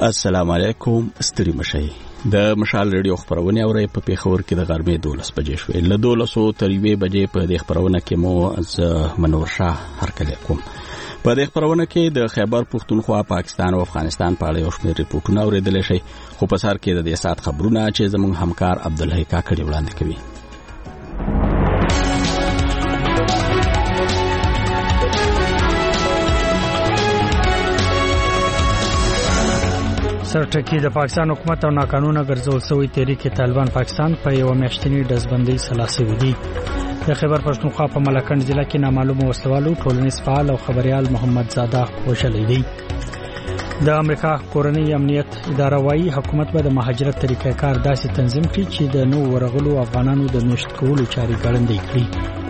السلام علیکم. ستړي مشئ. د مشال ریډیو خبرونه اوري په پیښور کې د غرمې 12 بجې شوې. له 12 تر 1 بجې په دې خبرونه کې مو از منور شاه هرکلی کوم. په دې خبرونه کې د خیبر پختونخوا، پاکستان او افغانستان په اړه یو شمېر ریپورتونه اوریدل شي، خو په سر کې د دې سات خبرونه چې زموږ همکار عبدالحی کاکړي وړاندې کوي. سرټکی د پاکستان حکومت او ناقانونه ګرځول شوی تحریک طالبان پاکستان په یو میاشتنی ډزبندۍ سلاسي دي. د خیبر پښتونخوا په ملکنډ ضلع کې نامعلومه وسلوالو ټولنیز فعال او خبريال محمد زاده وشلې دي. د امریکا کورنۍ امنیت اداره وايي حکومت به د مهاجرت طریقې کار داسې تنظیم کړي چې د نو ورغلو افغانانو د میشت کولو چاري ګړندې کړي.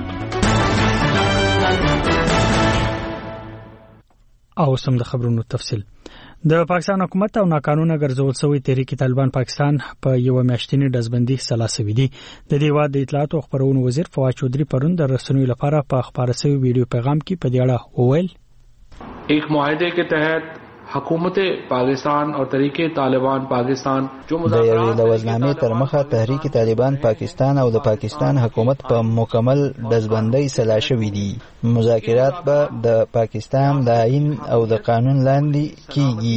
او سم د خبرونو تفصیل. د پاکستان حکومت او ناقانونه ګرځول شوی تحریک طالبان پاکستان په یو میاشتنی ډزبندۍ سلاسي دي. د دې واد د اطلاعات او خبرونو وزیر فواد چودھری پرون د رسنیو لپاره په خبره شوی ویډیو پیغام کې په دې اړه وویل: एक معاهده के तहत حکومت پاکستان اور تحریک طالبان پاکستان جو مذاکرات د لوزنامې تر مخه تحریک طالبان پاکستان او د پاکستان حکومت په مکمل ډزبندۍ سلا شوې دي. مذاکرات به د پاکستان د آئین او د قانون لاندې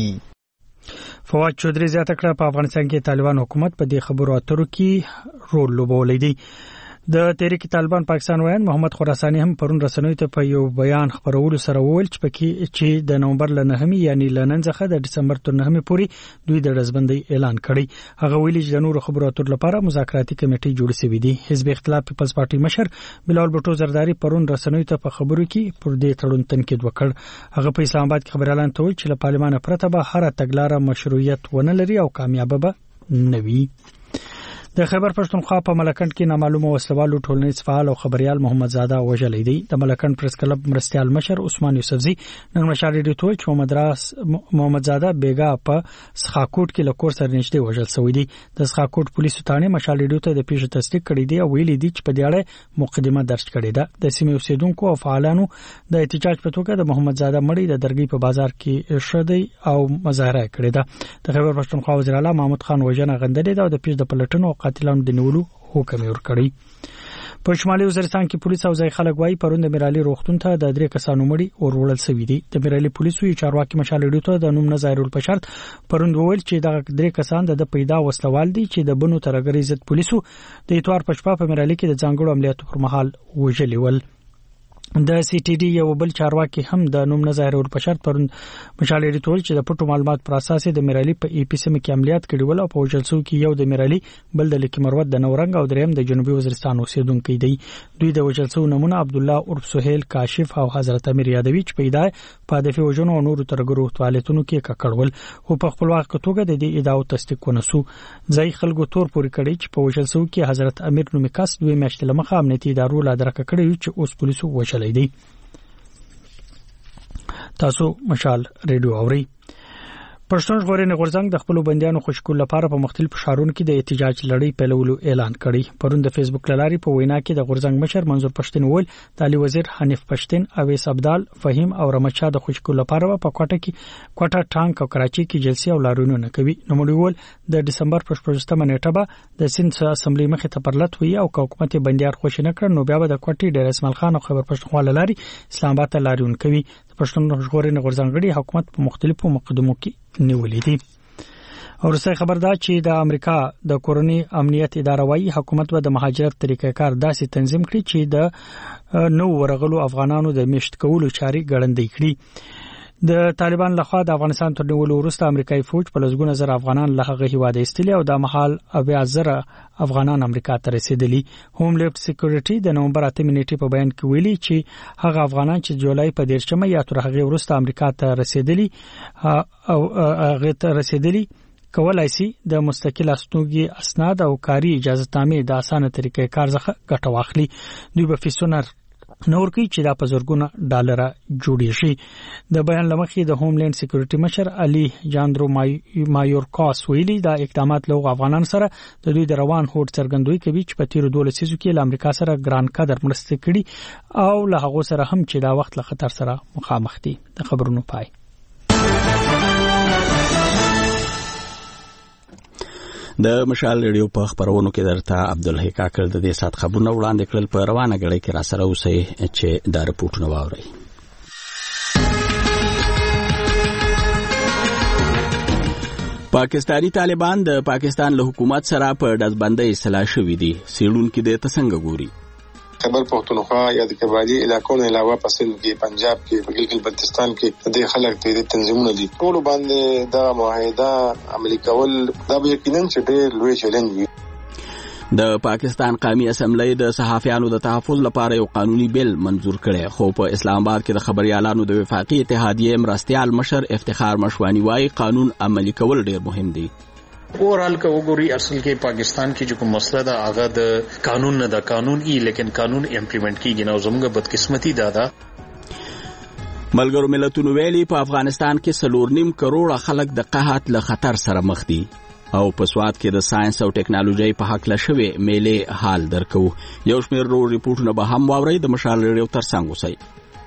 کیږي. فواد چودھری زیاته کړه په افغانستان کې طالبان حکومت په دې خبرو اترو کې رول لوبولی دی. د تحریک طالبان پاکستان وایي محمد خراسانی هم پرون رسنیو ته په یو بیان خبرولو سره وویل چې د نومبر ل 9 یعنی ل نن څخه د دسمبر تر 9 پورې دوی د ډزبندۍ اعلان کړی. هغه ویلي چې د نورو خبرو اترو لپاره مذاکراتي کمیټې جوړ شوې دي. حزب اختلاف پیپلز پارټي مشر بلال بوټو زرداری پرون رسنیو ته په خبرو کې پر دې تړون تنقید وکړ. هغه په اسلام آباد کې خبريالان ته ویل چې له پارلمان پرته به هر تګلاره مشروعیت ونه لري او کامیاب به نه وي. د خیبر پښتونخوا په ملکنډ کې نامعلومه وسلوالو ټولنیز فعال او خبريال محمد زاده وژلې دي. د ملکنډ پریس کلب مرستيال مشر عثمان یوسفزي نن مشال ریډیو ته چې محمد زاده بیګا په سخاکوټ کې لکور سره نشته وژل شوی دی. د سخاکوټ پولیسو ثانه مشال ریډیو ته د پیښې تصدیق کړی دی او ویلي دی چې په دې اړه مقدمه درج کړې ده. د سیمې اوسیدونکو او فعالانو د احتجاج په توګه د محمد زاده مړی د درګۍ په بازار کې شدی او مظاهره کړې ده. د خیبر پښتونخوا وزیر اعلی محمود خان وژنه غندلې ده او د پیښې د پلټنو قاتلانو د نیولو حکم یې ورکړی. په شمالي وزیرستان کې پولیس او ځای خلک وايي پرون د میرالي روغتون ته د 3 کسانو مړي ورولل شوی دي. د میرالي پولیسو چارواکي مشال ریډیو ته د نوم نه ظاهرول په شرط پرون وویل چې د 3 کسان د پیدا وسلوال دي چې د بنو ترګری ضد پولیسو د اتوار پښپا په میرالي کې د ځانګړو عملیاتو پر مهال وژلي ول. د سی ټي ډي یو بل چارواکي هم د نوم نه ظاهرول په شرط پرون مشال ریډیو ته چې د پټو معلومات پر اساس د میرالي په ای پی سم کې عملیات کړي ول او په وژلسو کې یو د میرالي بل د لکی مروت د نورنګ او دریم د جنوبي وزیرستان اوسیدونکو دی. دوی د وژلسو نمونه عبد الله عرف سهیل کاشف او حضرت امیر یادوي چې پیدا په دفي وژنو او نورو ترګرو توالتونو کې ککړول او په خپل وخت توګه د دې ادعا تصدیق ونسو. ځای خلکو تور پوری کړي چې په وژلسو کې حضرت امیر نومي کس دوی میاشتې لمخه امنیتي ادارو لا درک کړي چې اوس پولیسو وژلې دي. تاسو مشال ریډیو اوري. پښتون ژغورنې غورځنګ د خپل بنديانو خوشکول لپاره په مختلفو ښارونو کې د احتجاج لړۍ پیلولو اعلان کړی. پرون د فیسبوک لاري په وینا کې د غورځنګ مشر منظور پښتون وویل د علي وزیر حنیف پښتون، اویس عبدال، فهیم او رمچا د خوشکول لپاره په کوټه ټانک او کراچي کې جلسې او لارونو نه کوي. نو موږ وویل د دسمبر په 15مه نیټه به د سند اسمبلی مخې ته پرلط وي او حکومت بنديار خوښ نه کړ نو بیا به د کوټې ډیر اسماعیل خان او خیبر پښتونخوا لاري اسلام آباد ته لارون کوي. پښتون ژغورنې غورځنګ حکومت په مختلفو مقدمو کې نیولې دي. او رسای خبر دا چې د امریکا د کورنۍ امنیت اداره وايي حکومت به د مهاجرت طریقې کار داسې تنظیم کړي چې د نو ورغلو افغانانو د میشت کولو چاري ګړندې کړي. د طالبان لخوا د افغانستان تر نیولو وروسته امریکایي فوج په لږونه زر افغانان له هغه هیواده ایستلي او د محل 10000 افغانان امریکا ته رسیدلي. هوم لیفت سکیورټي د نومبر 8 نیټې په بیان کې ویلي چې هغه افغانان چې جولای په 13 یا تر هغه وروسته امریکا ته رسیدلي او هغه ته رسیدلي کولای شي د مستقل استوګي اسناد او کاري اجازه تامې د اسانه طریقې کار څخه ګټه واخلي. دوی به فیسونر نور کوي چې دا په زرګونه ډالر جوړي شي. د بیان لمخې د هوملند سکیورټي مشر علي جاندرو مایورکاس ویلي دا اقدامات له افغانان سره د دوی د روان هوډ څرګندوي کوي چې په تیر 12 سیزو کې له امریکا سره ګران قدر مرسته کړي او له هغه سره هم چې دا وخت له خطر سره مخامخ دي. د خبرونو پای. د مشال ریډیو په خبرونو کې درته عبدالحی کاکړ د دې سات خبرونه وړاندې کړل. په روانه غړي کې را سره اوسئ چې دا رپورټونه واورئ. پاکستانی طالبان د پاکستان له حکومت سره په ډزبندۍ اصلاح شوي دي. سیړونکي د څنګه ګوري. خیبر پختونخوا یا د قبایلی علاقو نه علاوه په سند کې پنجاب کې په ګلګت بلتستان کې د خلک د تنظیمونو دي ټول باندې دا معاهده عملي کول دا به یقینا چې ډېر لوی چیلنج وي. د پاکستان قومي اسمبلی د صحافیانو د تحفظ لپاره یو قانوني بیل منظور کړي، خو په اسلام آباد کې د خبريالانو د وفاقي اتحادیې مرستيال مشر افتخار مشوانی وايي قانون عملي کول ډېر مهم دي. اوورال کا وګوري اصل کې پاکستان کې جو کوم مسله دا هغه د قانون نه دا قانون لیکن قانون امپلیمنٹ کیږي نو زموږ بدقسمتي دا ملګرو ملتونو ویلي په افغانستان کې 4.5 کروڑه خلک د قحط له خطر سره مخ دي او په سواد کې د ساينس او ټیکنالوژي په حق له شوی میلې حال درکو. یو شمېر ریپورتونه به هم واوري. د مشال ریډیو ترڅنګ اوسئ.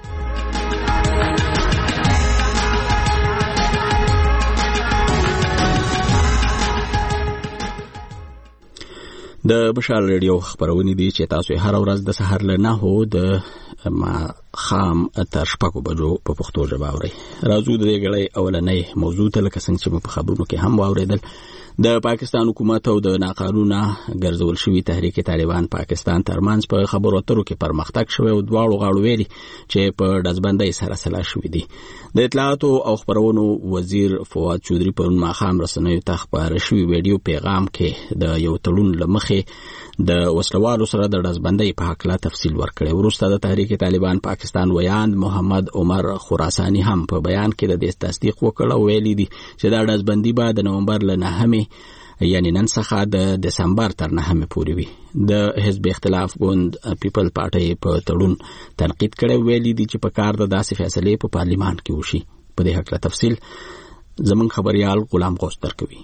د مشال ریډیو خبرونه دي چې تاسو هر ورځ د سحر له 9 د خام تر 6 بجو په پښتو ژبه اوري. راځو د دې غړې اولنې موضوع ته لکه څنګه چې په خبرونو کې هم واوریدل. د پاکستان حکومت او د ناقانونه ګرځول شوی تحریک طالبان پاکستان ترمنځ په خبرو اترو کې پرمختګ شوی او دواړو غاړو ویلي چې په ډزبندۍ سره سلا شوی دي. د اطلاعات او خبرونو وزیر فواد چودري په ماخام رسنیو ته خبره شوی ویډیو پیغام کې د یو تړون لمخې د وسلوالو سره د ډزبندۍ په حق لا تفصیل ورکړي. وروسته د تحریک طالبان پاکستان ویاند محمد عمر خراسانی هم په بیان کې د دې تصدیق وکړ او ویلي دي چې دا ډزبندي به د نومبر له 9 یعنی نن څخه د دسمبر تر 9 پورې وي. د حزب اختلاف ګوند پیپل پارټي په تړون تنقید کړي، ویلي دي چې په کار د داسې فیصلې په پارلیمان کې وشي. په دې حق له تفصیل زمون خبريال غلام غوث درکوي.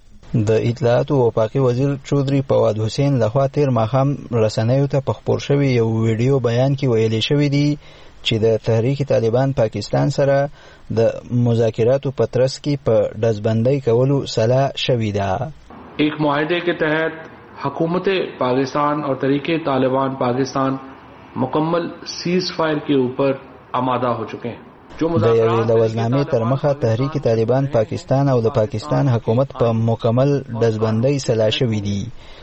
د اطلاعات او وفاقي وزیر چودري فواد حسین لخوا تیر ماخام رسنیو ته په خبر شوی یو ویډیو بیان کې ویلي شوی دی چې د تحریک طالبان پاکستان سره د مذاکراتو په ترڅ کې په ډزبندۍ کولو سلا شوی ده. ایک معاہدے کے تحت حکومت پاکستان اور تحریک طالبان پاکستان مکمل سیز فائر کے اوپر آمادہ ہو چکے ہیں. د یوې لوزنامې تر مخه تحریک طالبان پاکستان او د پاکستان حکومت په مکمل ډزبندۍ سلا شوي دي.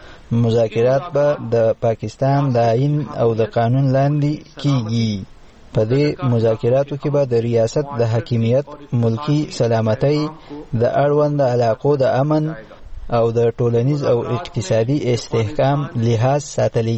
مذاکرات به د پاکستان د آئین او د قانون لاندې کیږي. په دې مذاکراتو کې به د ریاست د حاکمیت، ملکی سلامتۍ، د اړوند علاقو د امن او د ټولنیز او اقتصادي استحکام لحاظ ساتل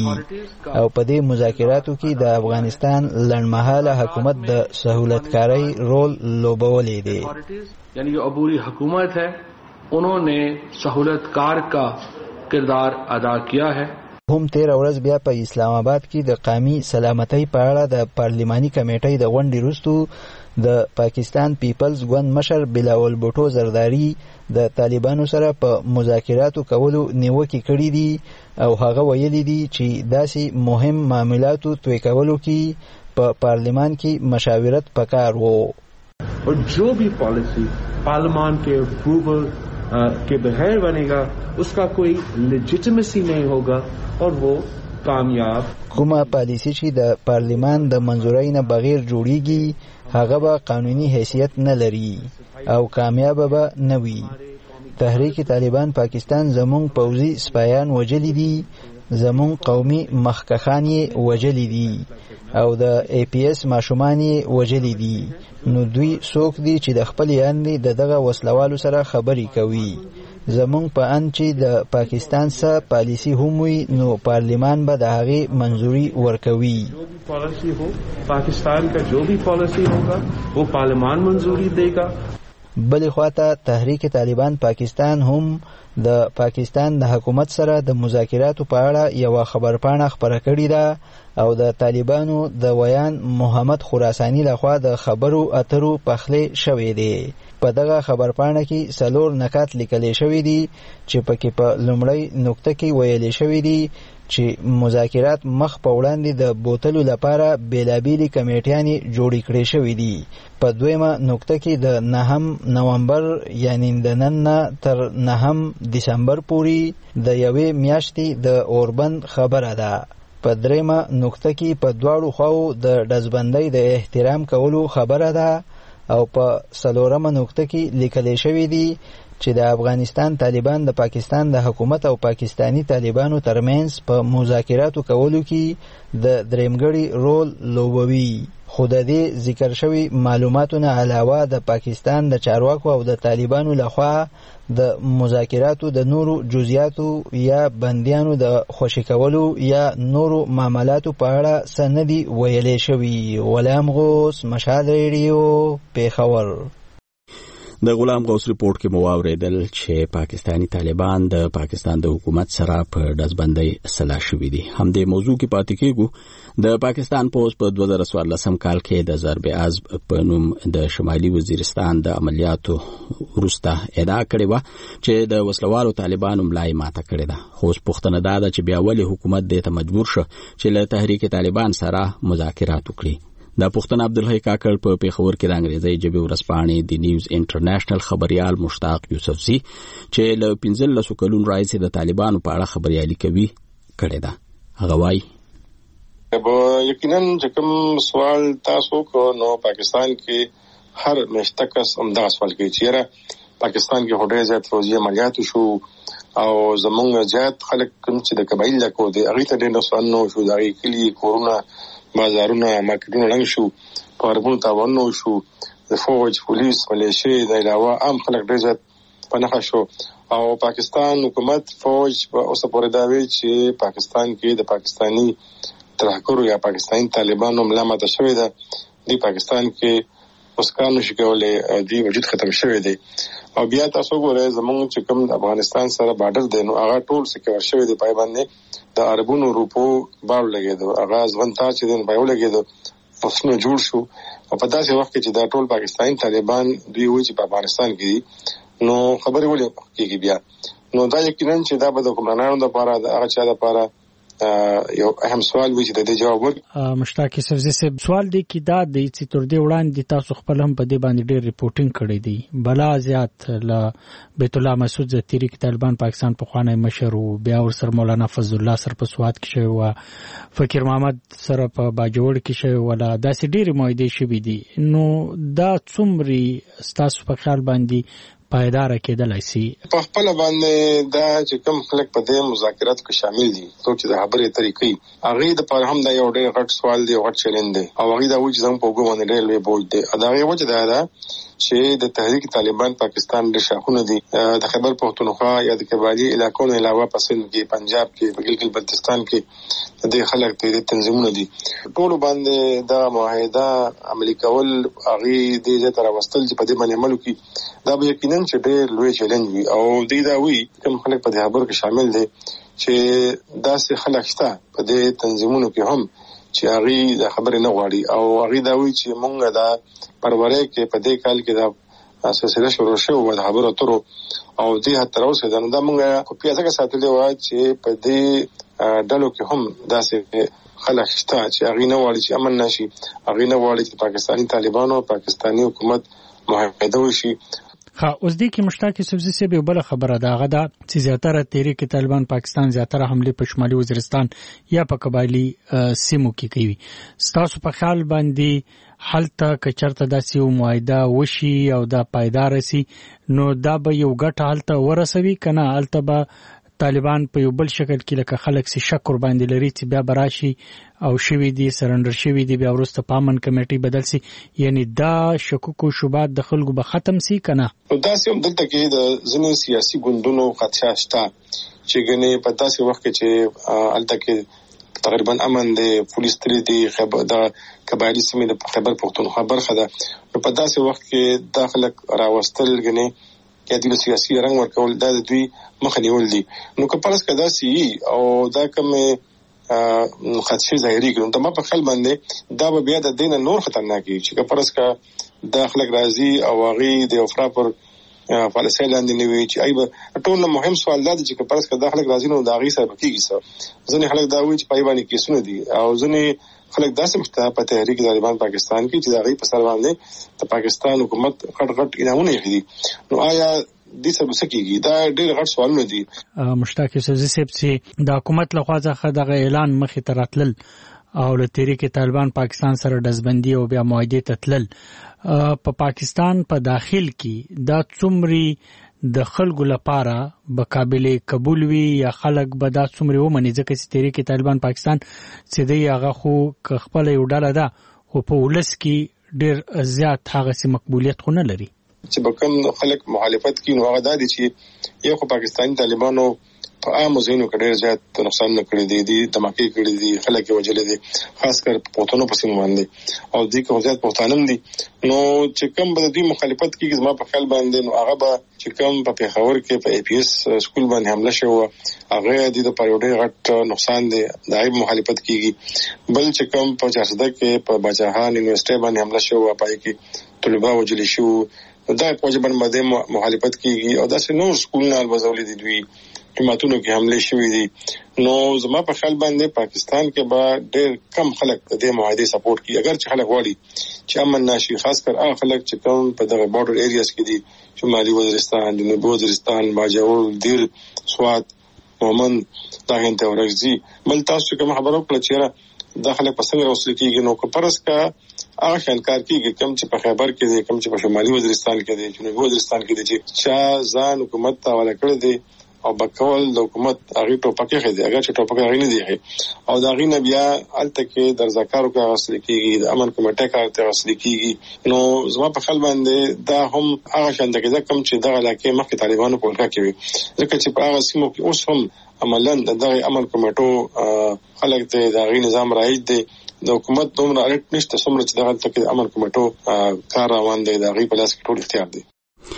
کیږي او په دې مذاکراتو کې د افغانستان لنډمهاله حکومت د سہولتکاری رول لوبولې دی. یعنی جو عبوری حکومت ہے انہوں نے سہولتکار کا کردار ادا کیا ہے. هم تیر ورځ بیا په اسلام آباد کې د قومي سلامتۍ په اړه د پارلماني کمیټې د غونډې وروسته د پاکستان پیپلز ګوند مشر بلاول بوټو زرداری د طالبانو سره په مذاکراتو کولو نیوکې کړې دي او هغه ویلي دي چې داسې مهم معاملاتو توی کولو کې په پارلمان کې مشاورت پکار وو. اور جو بھی پالیسی پارلیمان کے اپروول کے بغیر بنے گا اس کا کوئی لیجیٹمیسی نہیں ہوگا اور وہ کامیاب. کومه پالیسی چې د پارلیمان د منظورۍ نه بغیر جوړیږي هغه به قانوني حیثیت نه لري او کامیاب به نه وي. تحریک طالبان پاکستان زمون پوځي سپایان وجلی دي، زمون قومي مخکخان یې وجلی دي او د ای پی ایس ماشومان یې وجلی دي. نو دوی څوک دي چې د خپل یاندې د دغه وسلوالو سره خبرې کوي. زمون په ان چې د پاکستان سره پالیسی هم وي نو پارلیمان به د هغې منظوري ورکوي. پالیسی ہو پاکستان کا جو بھی پالیسی ہوگا وہ پارلیمان منظوری دے گا. بلې خواته تحریک طالبان پاکستان هم د پاکستان د حکومت سره د مذاکراتو په اړه یو خبرپاڼه خبره کړې ده او د طالبانو د ویان محمد خراسانی لخوا د خبرو اترو پخلی شوی دی. په دغه خبرپاڼه کې 4 نکات لیکل شوی دي چې پکې په لومړی نقطه کې ویل شوی دي چې مذاکرات مخ په وړاندې د بوتلو لپاره بیلابېلې کمیټیانې جوړې کړې شوې دي. په دویمه نقطه کې د 9 نومبر یعنی د نن نه تر 9 دسمبر پورې د یوې میاشتې د اوربند خبره ده. په دریمه نقطه کې په دواړو خواو د ډزبندۍ د احترام کولو خبره ده او په 4مه نقطه کې لیکل شوی دی چې د افغانستان طالبان د پاکستان د حکومت او پاکستانی طالبانو ترمنځ په مذاکراتو کولو کې د دریمګړي رول لوبوي. خو د دې ذکر شوی معلوماتو نه علاوه د پاکستان د چارواکو او د طالبانو لخوا د مذاکراتو د نورو جزئیاتو یا بندیانو د خوشی کولو یا نورو معاملاتو په اړه څه نه دي ویلې شوي. غلام غوث، مشال ریډیو، پیښور. د غلام غوث ریپورت کې مو واوریدل چې پاکستانی طالبان د پاکستان د حکومت سره په ډزبندۍ سلا شوي دي. همدې موضوع کې پاتې کېږو. د پاکستان پولیس په 2014 کال کې د ضرب عزب په نوم د شمالي وزیرستان د عملیاتو وروسته ادعا کړې وه چې د وسلوالو طالبانو ملا یې ماته کړې ده. خو اوس پوښتنه دا ده چې بیا ولې حکومت دې ته مجبور شو چې له تحریک طالبان سره مذاکرات وکړي. دا پوښتنه عبدالحی کاکړ په پیښور کې د انګریزي ژبې ورځپاڼې د نیوز انټرنیشنل خبريال مشتاق یوسفزي چې له 15 کلونو راځي د طالبانو په اړه خبريالي کوي کړې ده. هغه وايي یقینا چې کوم سوال تاسو کو نو پاکستان کې هر مشتکس همدا سوال کوي چې پاکستان کې هډه زیات فوجي عملیات شو او زمونږ زیات خلک کوم چې د قبایل لکو دي هغه ته ډېر نقصان نو شو. دا کلی کورونا بازارونه مارکیټونه لنګ شو، پاربون تاوانو شو، د فوج پولیس ملیشیا د علاوه عام خلک ډېر زیات پناه شو. او پاکستان حکومت فوج په اوسه پورې دا وی چې پاکستان کې د پاکستانی ترهګرو یا پاکستانی طالبانو ملامت شوی ده. دی پاکستان کې اوس کانو شکولې دی وجود ختم شوی دی. او بیا تاسو ګورئ زمونږ چې کوم افغانستان سره بارډر دی نو هغه ټول سکیور شوی دی. پای باندې د عربونو روپو بار لګیدو، هغه ځوان تا چې دین پایو لګیدو فصلونه جوړ شو. او په داسې وخت کې چې دا ټول پاکستانی طالبان دوی وایي چې په افغانستان کې نو خبرې ولې کېږي بیا. نو دا یقینا چې دا به د حکمرانانو لپاره د هغه چا لپاره یو اهم سوال وي چې د دې جواب ورکړي. مشتاق یوسفزي صاحب، سوال دی کې دا دی چې تر دې وړاندې تاسو خپل هم په دې باندې ډېر ریپورټینګ کړی دی. بلا زیات ل بیت الله مسعود د تحریک طالبان پاکستان په خوانه مشر او بیا ورسره مولانا فضل الله سره په سواد کې شوی او فقیر محمد سره په باجوړ کې شوی ولا داسې ډېر معاهده شوی دي. نو دا څومره تاسو په خیال باندې پایدار کېدلای شي؟ په خپل باندې دا چې کوم خلک په دې مذاکرات کې شامل دي څوک چې د خبرې طریقې هغه د پر هم دا یو ډېر غټ سوال دی او غټ چیلنج دی او هغه دا وایي چې زموږ په وګړو باندې ډېر لوی بوج دی. دا یو وجه ده چې د تحریک طالبان پاکستان د شاخونه دي د خیبر پختونخوا یا د قبایلی علاقو نه علاوه په سند کې پنجاب کې په ګلګت بلتستان کې د خلک ته تنظیمونه دي ټول باندې دا معاهده عملي کول هغه د دې تر واستل چې په دې باندې عمل وکړي دا به یقینا چې ډېر لوی چیلنج وي. او دې دا وی کوم خلک په دې خبر کې شامل دي چې داسې خلک شته په دې تنظیمونو کې هم چې هغه د خبرې نه غواړي او هغه دا وی چې مونږ دا پرورې کې په دې کال کې دا سلسله شروع شوه د خبرو اترو او دې تر اوسه دا مونږ په پیاسه ساتلې و چې په دې ډلو کې هم داسې خلک شته چې هغه نه غواړي چې امن نشي، هغه نه غواړي چې پاکستانی طالبانو پاکستانی حکومت معاهده وشي. اوس دې کې مشتاق یوسفزي صاحب یو بل خبره ده هغه دا چې زیاتره تحریک طالبان پاکستان زیاتره حمله په شمالي وزیرستان یا په قبایلی سیمو کې کوي. ستاسو په خیال باندې حالته کچرته داسې یو معاهده وشي او دا پایدار شي نو دا به یو ګټه حالته ورسوي کنه حالته به طالبان په یو بل شکل کې لکه خلک سي شک ور باندې لري چې بیا براشي او شوی دي سرندر شوی دي بیا ورسته پامن کمیټي بدل سي یعنی دا شکوک او شوبات د خلکو به ختم سي کنه. دا سم دلته کې د ځینې سیاسي ګوندونو خدشه شته چې ګنې په داسې وخت کې چې الته کې تقریبا امن دي پولیس تری دي خبر دا قبایلی سیمې د خیبر پختونخوا برخه ده نو په داسې وخت کې داخله راوستل ګنې کې د سیاسي رنګ ورکول دا د دوی مخه نیول دي. نو که پرس کدا سي او دا کوم خدشه ظاهري کړو ته ما په خپل باندې دا به بیا د دین نور خطرناک شي چې که پرس کا داخله راځي او هغه د افرا پر پالیسي لاندې نه وي چې ایبه ټول مهم سوال دا چې پرس کدا خلک راځي نو دا غي سره کیږي سره ځنې خلک دا وایي چې پای باندې کیسونه دي او ځنې خلک داسې مخته په تحریک طالبان پاکستان کې چې دا غي په سر باندې د پاکستان حکومت غټ انعامونه یې نو آیا دې څه وسکیږي دا ډېر غټ سوالونه دي. مشتاق یوسفزي صاحب چې د حکومت لخوا څخه دغه اعلان مخې ته راتلل او له تحریک طالبان پاکستان سره دزبندي او بیا معاهده تتلل په پاکستان په داخل کې دا څومره د خلکو لپاره به قابل قبول وي یا خلک به دا څومره ومني ځکه چې تحریک طالبان پاکستان چې دی هغه خو خپل یو ډله ده خو په ولس کې ډېر زیات هغه سي مقبولیت خو نه لري چې بکم خلک مخالفت کوي نو هغه د چې یو خو پاکستاني طالبانو په عام ځینو کې ډېر زیات نقصان کړی دي دماکي کړی دي خلک وجل دي خاص کر پښتنو په سیمه باندې او دې کې زیات پښتانم دي نو چې کوم به دې مخالفت کوي زما په خیال باندې نو هغه به چې کوم په پیښور کې په ای پی اس سکول باندې حمله شو هغه دې د پایوډې غټ نقصان دي دایب مخالفت کیږي بل چې کوم په چارسده کې په بچاهان یونیورسيټي باندې حمله شو پای کې طلبه وجل شو دا په وجبن باندې مخالفت کیږي او دا نور سکول نه وزولې دي دوی جماعتونو کې حمله شوې دي نو زما په خیال باندې پاکستان کې به ډېر کم خلک د دې معاهده سپورټ کوي اگر چې خلک وړي چې امن ناشي خاص کر هغه خلک چې کوم په دغه بارډر ایریاز کې دي شمالي وزیرستان جنوبي وزیرستان باجوړ دیر سوات مومن داغه ته ورغزي بل تاسو کوم خبرو کړل چې دا خلک په څنګه وصل کیږي نو که پرس کا هغه شانکار کیږي کم چې په خیبر کې دي کم چې په شمالي وزیرستان کې دي جنوبي وزیرستان کې دي چې ځان حکومت ته حواله کړی دي او بکول د حکومت هغه ټوپکې خېدي هغه چې ټوپکې هغه نه دی او دا غي نه بیا الته کې در زکارو کې غسل کیږي د امن کمیټه کارته غسل کیږي نو زما په خپل باندې دا هم هغه شان د کم چې دغه علاقې مخکې طالبانو په ولکه کې ځکه چې په هغه سیمو کې اوس هم عملاً دغه امن کمیټو خلک ته د غي نظام رایج دی د حکومت دومره اړت نشته څومره چې دغه تک امن کمیټو کار روان دی د غي په لاس کې ټول اختیار دی.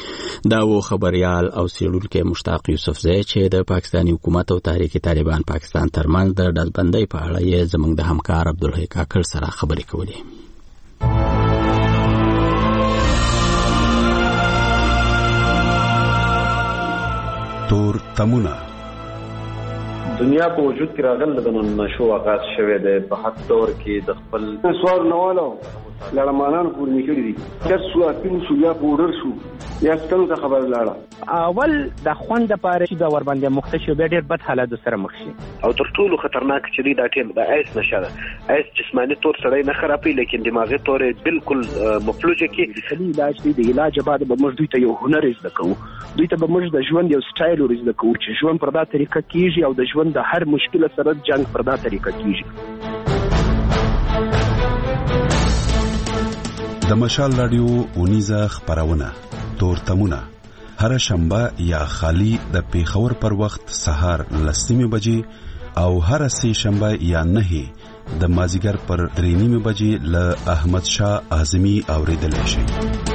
دا و خبريال او سیړونکو مشتاق یوسفزی چې د پاکستاني حکومت او تحریک طالبان پاکستان ترمنځ د ډلبندۍ په اړه یې زموږ د همکار عبدالحی کاکړ سره خبرې کولې. تور تمونه دنیا په وجود کې راغل د نشو آغاز شوه د په حد دور کې د خپل سوال نوالو لړمانان پورې نکړي دي چې څو اپین شو یا پودر شو یا ستنو ته خبر لاړه اول د خوند لپاره چې دا ور باندې مختشو به ډېر بد حالات سره مخ شي او تر ټولو خطرناک چې دا ټیم د ایس نشه ایس جسمانی تور سره نه خرابې لیکن دماغي تور بالکل مفلوجه کې علاج دی د علاج بعد به موږ دوی ته یو هنر زده کوو دوی ته به موږ د ژوند یو سټایل زده کوو چې ژوند پر دا طریقه کیږي او د ژوند د هر مشکل سره جنگ پر دا طریقه کیږي. د مشال رادیو اونیزه خبرونه تور تمونه هر شنبه یا خالی د پیښور پر وخت سهار 10:00 بجې او هر سه شنبه یا 9 د مازیګر پر 3:30 بجې له احمد شاه اعظمي اوریدل شي.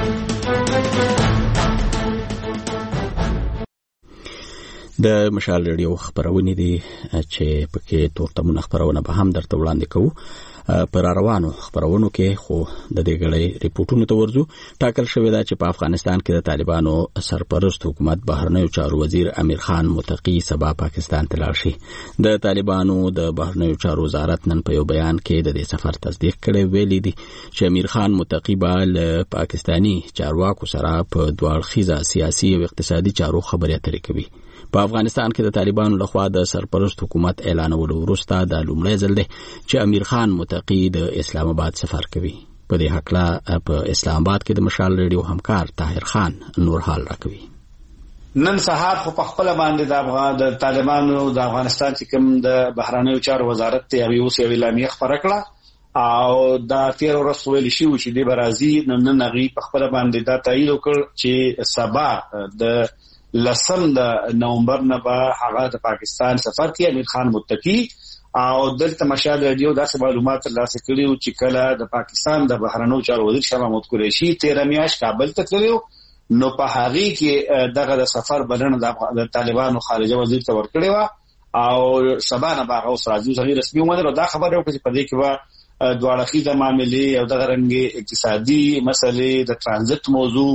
د مشال رادیو خبرونه دي چې پکې تور تمونه خبرونه به هم درته وړاندې کوو. پر روانو خبرونو کې خو د دې غړي ریپورتونو ته ورځو. ټاکل شوې ده چې په افغانستان کې د طالبانو سرپرست حکومت بهرنیو چارو وزیر امیر خان متقی سبا پاکستان ته لاړ شي. د طالبانو د بهرنیو چارو وزارت نن په یو بیان کې د دې سفر تصدیق کړی ویلي دي چې امیر خان متقی به پاکستانی چارواکو سره په دوړخیزه سیاسي او اقتصادي چارو خبرې اترې کوي. په افغانستان کې د طالبانو لخوا د سرپرست حکومت اعلانولو وروسته د لومړي ځل دی چې امیر خان متقی د اسلام آباد سفر کوي. په دې حقله په اسلام آباد کې د مشال رادیو همکار طاهر خان نور حال راکوي. نن سهار خو په خپل باندې د طالبانو د افغانستان چې کوم د بهرنیو چارو وزارت ته یو اعلامیه خبره کړه او دا 13 ورځې ویل شي چې د برازي نن نغي په خپل باندې دا تایید وکړ چې سبا د لسم د نومبر نه به هغه د پاکستان سفر کوي امیر خان متقی او دلته مشال رادیو داسې معلومات ترلاسه کړي چې کله د پاکستان د بهرنیو چارو وزیر شاه محمود قریشي 13 میاشت کابل ته تللی نو په هغه کې دغه د سفر بلنه د طالبانو خارجه وزیر ته ورکړی و او سبا نه باغ اوس راځي غیر رسمي ومنه دا خبره وکړي په دې کې و دواړه خیزه معاملې او دغه رنګ اقتصادي مسلې د ترانزیت موضوع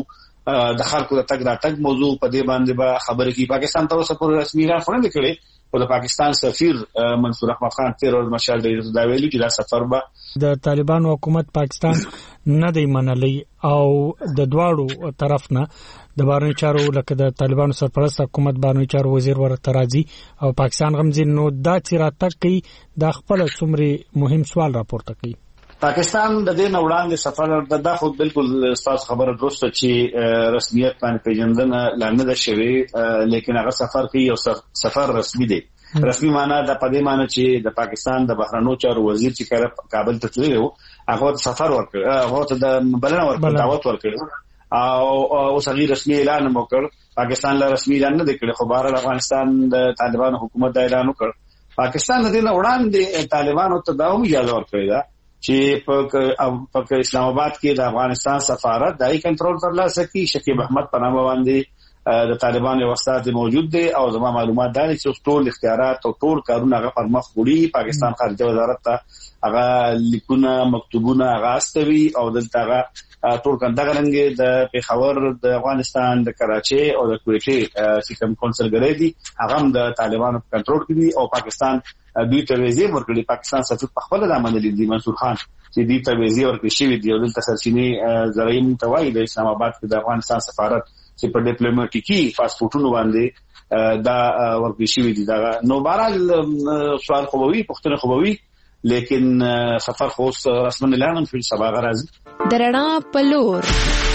د خلکو د تګ راتګ موضوع په دې باندې به خبرې کوي. پاکستان تر اوسه پورې رسمي اعلان نه کړی، او د پاکستان سفیر منصور احمد خان تیر ورځ مشال ډیر دا ویلي چې دا سفر به د طالبانو حکومت پاکستان نه دی منلی او د دواړو طرف نه د بهرنیو چارو لکه د طالبانو سرپرست حکومت بهرنیو چارو وزیر ورته راځي او پاکستان غمزین نو دا چې راتګ کوي د خپل څومره مهم سوال راپورته کوي. پاکستان د دې وړاندې سفر د خود بالکل ستاسو خبره درسته چې رسمیت باندې پیژندنه لانه ده شوی، لیکن هغه سفر کوي او سفر رسمي دی. رسمي معنی د پدې معنی چې د پاکستان د بهرنیو چارو وزیر چې کابل ته تللی و هغه سفر ورکړ، هغه ته د بلنه ورکړ، دعوت ورکړ او صحیح رسمي اعلان وکړ. پاکستان له رسمي اعلان نه کړی، خو بهر افغانستان د طالبانو حکومت د اعلان وکړ. پاکستان د دې وړاندې طالبانو ته دا هم اجازه ورکړه چې په اسلام آباد کې د افغانستان سفارت دای کنټرول ترلاسه کړي. شکیب احمد په نامه باندې د طالبانو یو استاد موجود دی او زما معلومات دي چې ټول اختیارات او ټول کارونه هغه پر مخ وړي. پاکستان خارجه وزارت ته هغه لیکونه مکتوبونه هغه استوي او دلته هغه ټول کنده غلنګي د پیښور د افغانستان د کراچي او د کویټي چې کوم کونسلګری دي هغه د طالبانو کنټرول کوي او پاکستان دوی ته ویزه ورکړي. پاکستان سفیر په خپل د عمل دي منصور خان چې دوی ته ویزه ورکړي شوی دی او دلته سرچینې زرعي متوای د اسلام آباد کې د افغانستان سفارت چې په ډیپلوماټیکي پاسپورتونو باندې دا ورکړي شوی دی. دا نو بهرحال سوال خوبوي پښتنه خوبوي، لیکن سفر خو رسمن اعلان شوی سبا غراضي درنا پلور.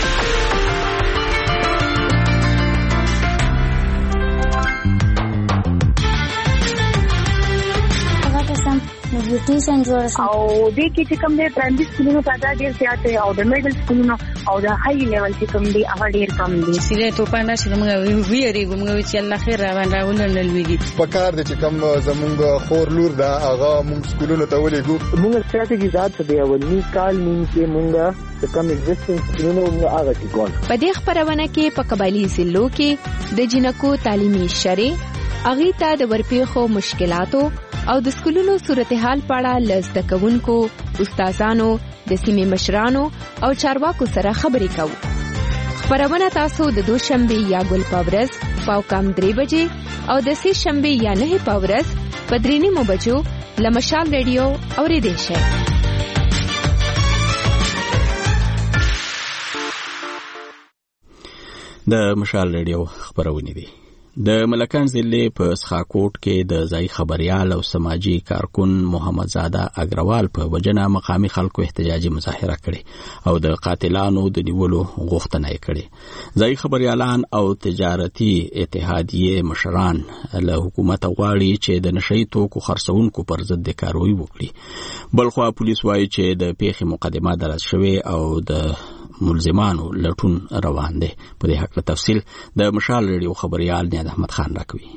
نیوټریشن جوړ شي او د کې چې کوم د پرایمري سکولونو تعداد ډیر زیات دی او د میډل سکولونو او د هاي لیول چې کوم دی هغه ډیر کم دي. سیده توپانه چې موږ ویریږو موږ چې الله خیر راوړل لويږي په کار د چې کوم زمونږ خور لور دا هغه موږ سکولونو ته ولېګو. موږ ستراتیژي ذات دی اولنی کال کې موږ کوم ایگزیسټنس سکولونو موږ هغه کې ګول. په دې خبرونه کې په قبایلی ضلعو کې د جنکو تعلیمي شری اغي ته د ورپېخو مشکلاتو او د سکولونو صورتحال په اړه لزده کوونکو، استادانو، د سیمې مشرانو او چارواکو سره خبرې کوو. خبرونه تاسو د دوشنبه یا ګل پاورز پاو کم 3 بجې او د سه شنبه یا 9 پاورز په 3 بجو لمشال ریډیو اوریدئ شئ. د مشال ریډیو خبرونه دي. د ملکان ضلع په سخاکوټ کې د ځای خبريال او سماجی کارکون محمد زاده اگروال په وجنه مقامی خلکو احتجاجي مظاهره کړې او د قاتلانو د نیولو غوښتنه یې کړې. ځای خبريالان او تجارتي اتحادیه مشران له حکومت غواړي چې د نشئی توکو خرڅونکو پر ضد کاروي وکړي. بلخوا پولیس وایي چې د پیښې مقدمه درج شوې او د ملزمانو لټون روان دي. په دې حق تفصیل د مشال ریډیو خبريال نیاد احمد خان راکوي.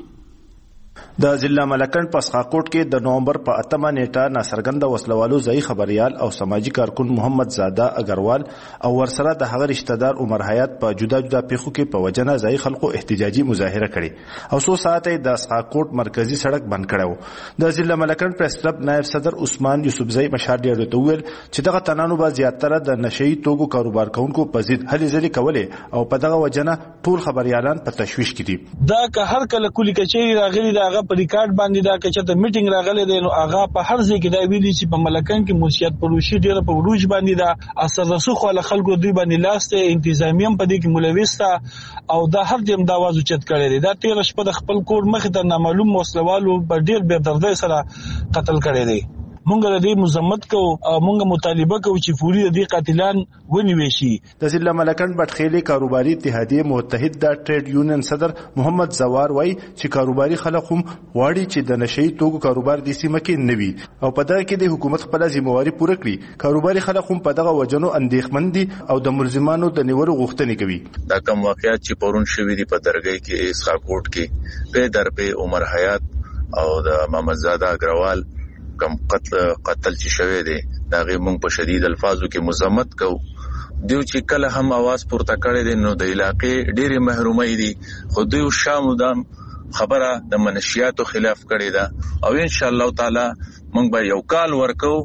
د ضلع ملکن په سخاکوټ کې د نومبر په 8 نیټه ناصرګند وسلوالو ځای خبريال او سماجی کارکون محمد زاده اگروال او ورسره د هغه رشتہ دار عمر حیات په جدا جدا پیښو کې په وجنه ځای خلکو احتجاجي مظاهره کړي او 100 ساعته د سخاکوټ مرکزی سړک بند کړو. د ضلع ملکن پریس کلب نائب صدر عثمان یوسفزئی مشار ډیر ته ویل چې دغه تنانو با زیاتره د نشئی توکو کاروبار کوونکو په ضد هلي ځلې کولې او په دغه وجنه ټول خبريالان په تشويش کې دي. دا که هر کله کولی کچېری راغلي دا په ریکارډ باندې دا چې ته میټینګ راغلی دی نو هغه په هر ځای کې دا ویلي چې په ملکان کې موسیقت پروشي ډیره په وروج باندې دا اثر رسوخ ول خلکو دوی باندې لاسته انتظامیه په دې کې ملوثه او دا هر ټیم دا आवाज اوچت کړی دی. دا 13 شپه د خپل کور مخ ته نامعلوم وسلوالو په ډیر بے دردۍ سره قتل کړی دی. مونږ د دې مزمت کو او مونږ مطالبه کو چې فوري د دې قاتلان ونیول شي. د ضلع ملکن بټخېلي کاروباري اتحادیه متحد د ټریډ یونین صدر محمد زوار وای چې کاروباري خلک هم واړي چې د نشئی توکو کاروبار د سیمه کې نوي او په دغه کې د حکومت خپل ځمواري پوره کړي. کاروباري خلک هم په دغه وجنو اندېښمن دي او د ملزمانو د نیولو غوښتنې کوي. دا کوم واقعیت چې پرون شوې دي په درګۍ کې اسخاکوټ کې په درپه عمر حیات او د محمد زاده اگروال کم قتل چې شوی دی دا غي مونږ په شدید الفاظو کې مذمت کوو. دیو چې کله هم आवाज پورته کړی دی نو د علاقې ډېری محرومي دي خو دوی شامو د خبره د منشیاتو خلاف کړی دا او ان شاء الله تعالی مونږ به یو کال ورکو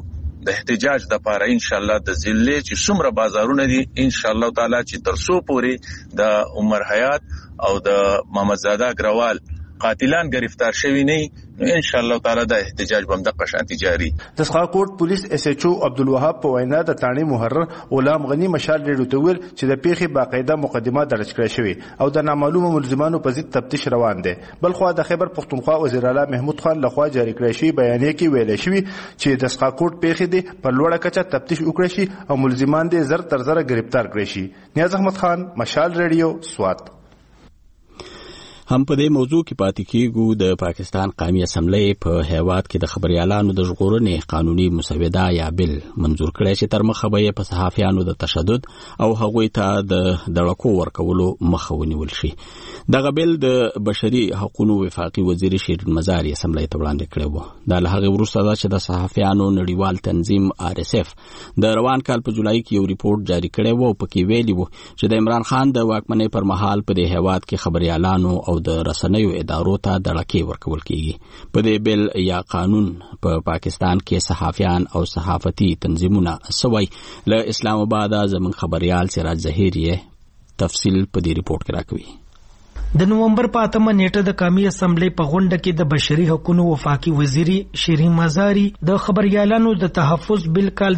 د احتجاج د لپاره ان شاء الله د ضلع چې څومره بازارونه دي ان شاء الله تعالی چې ترسو پوري د عمر حیات او د محمد زاده اگروال قاتلان گرفتار شوی نه نو ان شاء الله تعالی د احتجاج بم د قشانتی جاری. د سقاکوټ پولیس اس ایچ او عبدالوهاب په وینا د تانی محرر غلام غنی مشال ریډیو ته ویل چې د پیښې باقاعده مقدمه درج کړې شوې او د نامعلومه ملزمانو په ضد تفتیش روان دی. بل خو د خیبر پختونخوا وزیر اعلی محمود خان لخوا جاری کړی شوی بیانیه کې ویل شوی چې د سقاکوټ پیښې دی په لوړه کچه تفتیش وکړي شي او ملزمان دې زر تر زر گرفتار کړي شي. نیاز احمد خان، مشال ریډیو، سوات. هم په دې موضوع کې پاتې کیږو. د پاکستان قومي اسمبلی په هیواد کې د خبريالانو د ژغورنې قانوني مسوده یا بل منظور کړی چې تر مخه به په صحافیانو د تشدد او هغوی ته د دړکو ورکولو مخه ونیول شي. دغه بل د بشري حقوقو وفاقي وزیر شیرین مزاری اسمبلی ته وړاندې کړی و. دا له هغه وروسته ده چې د صحافیانو نړیوال تنظیم RSF د روان کال په جولای کې یو ریپورت جاری کړی و او پکې ویلي و چې د عمران خان د واکمنۍ پر مهال په دې هیواد کې خبريالانو او د رسنیو ادارو ته دړکې ورکول کیږي. په دې بل یا قانون په پاکستان کې صحافیان او صحافتي تنظیمونه سوي. له اسلام آباد زمون خبريال سراج ظهیری تفصیل په دې ریپورت کې راکوي. د نومبر په 8 نیټه د قومي اسمبلی په غونډه کې د بشري حقوقو وفاقي وزیر شیرین مزاری د خبريالانو د تحفظ بل کال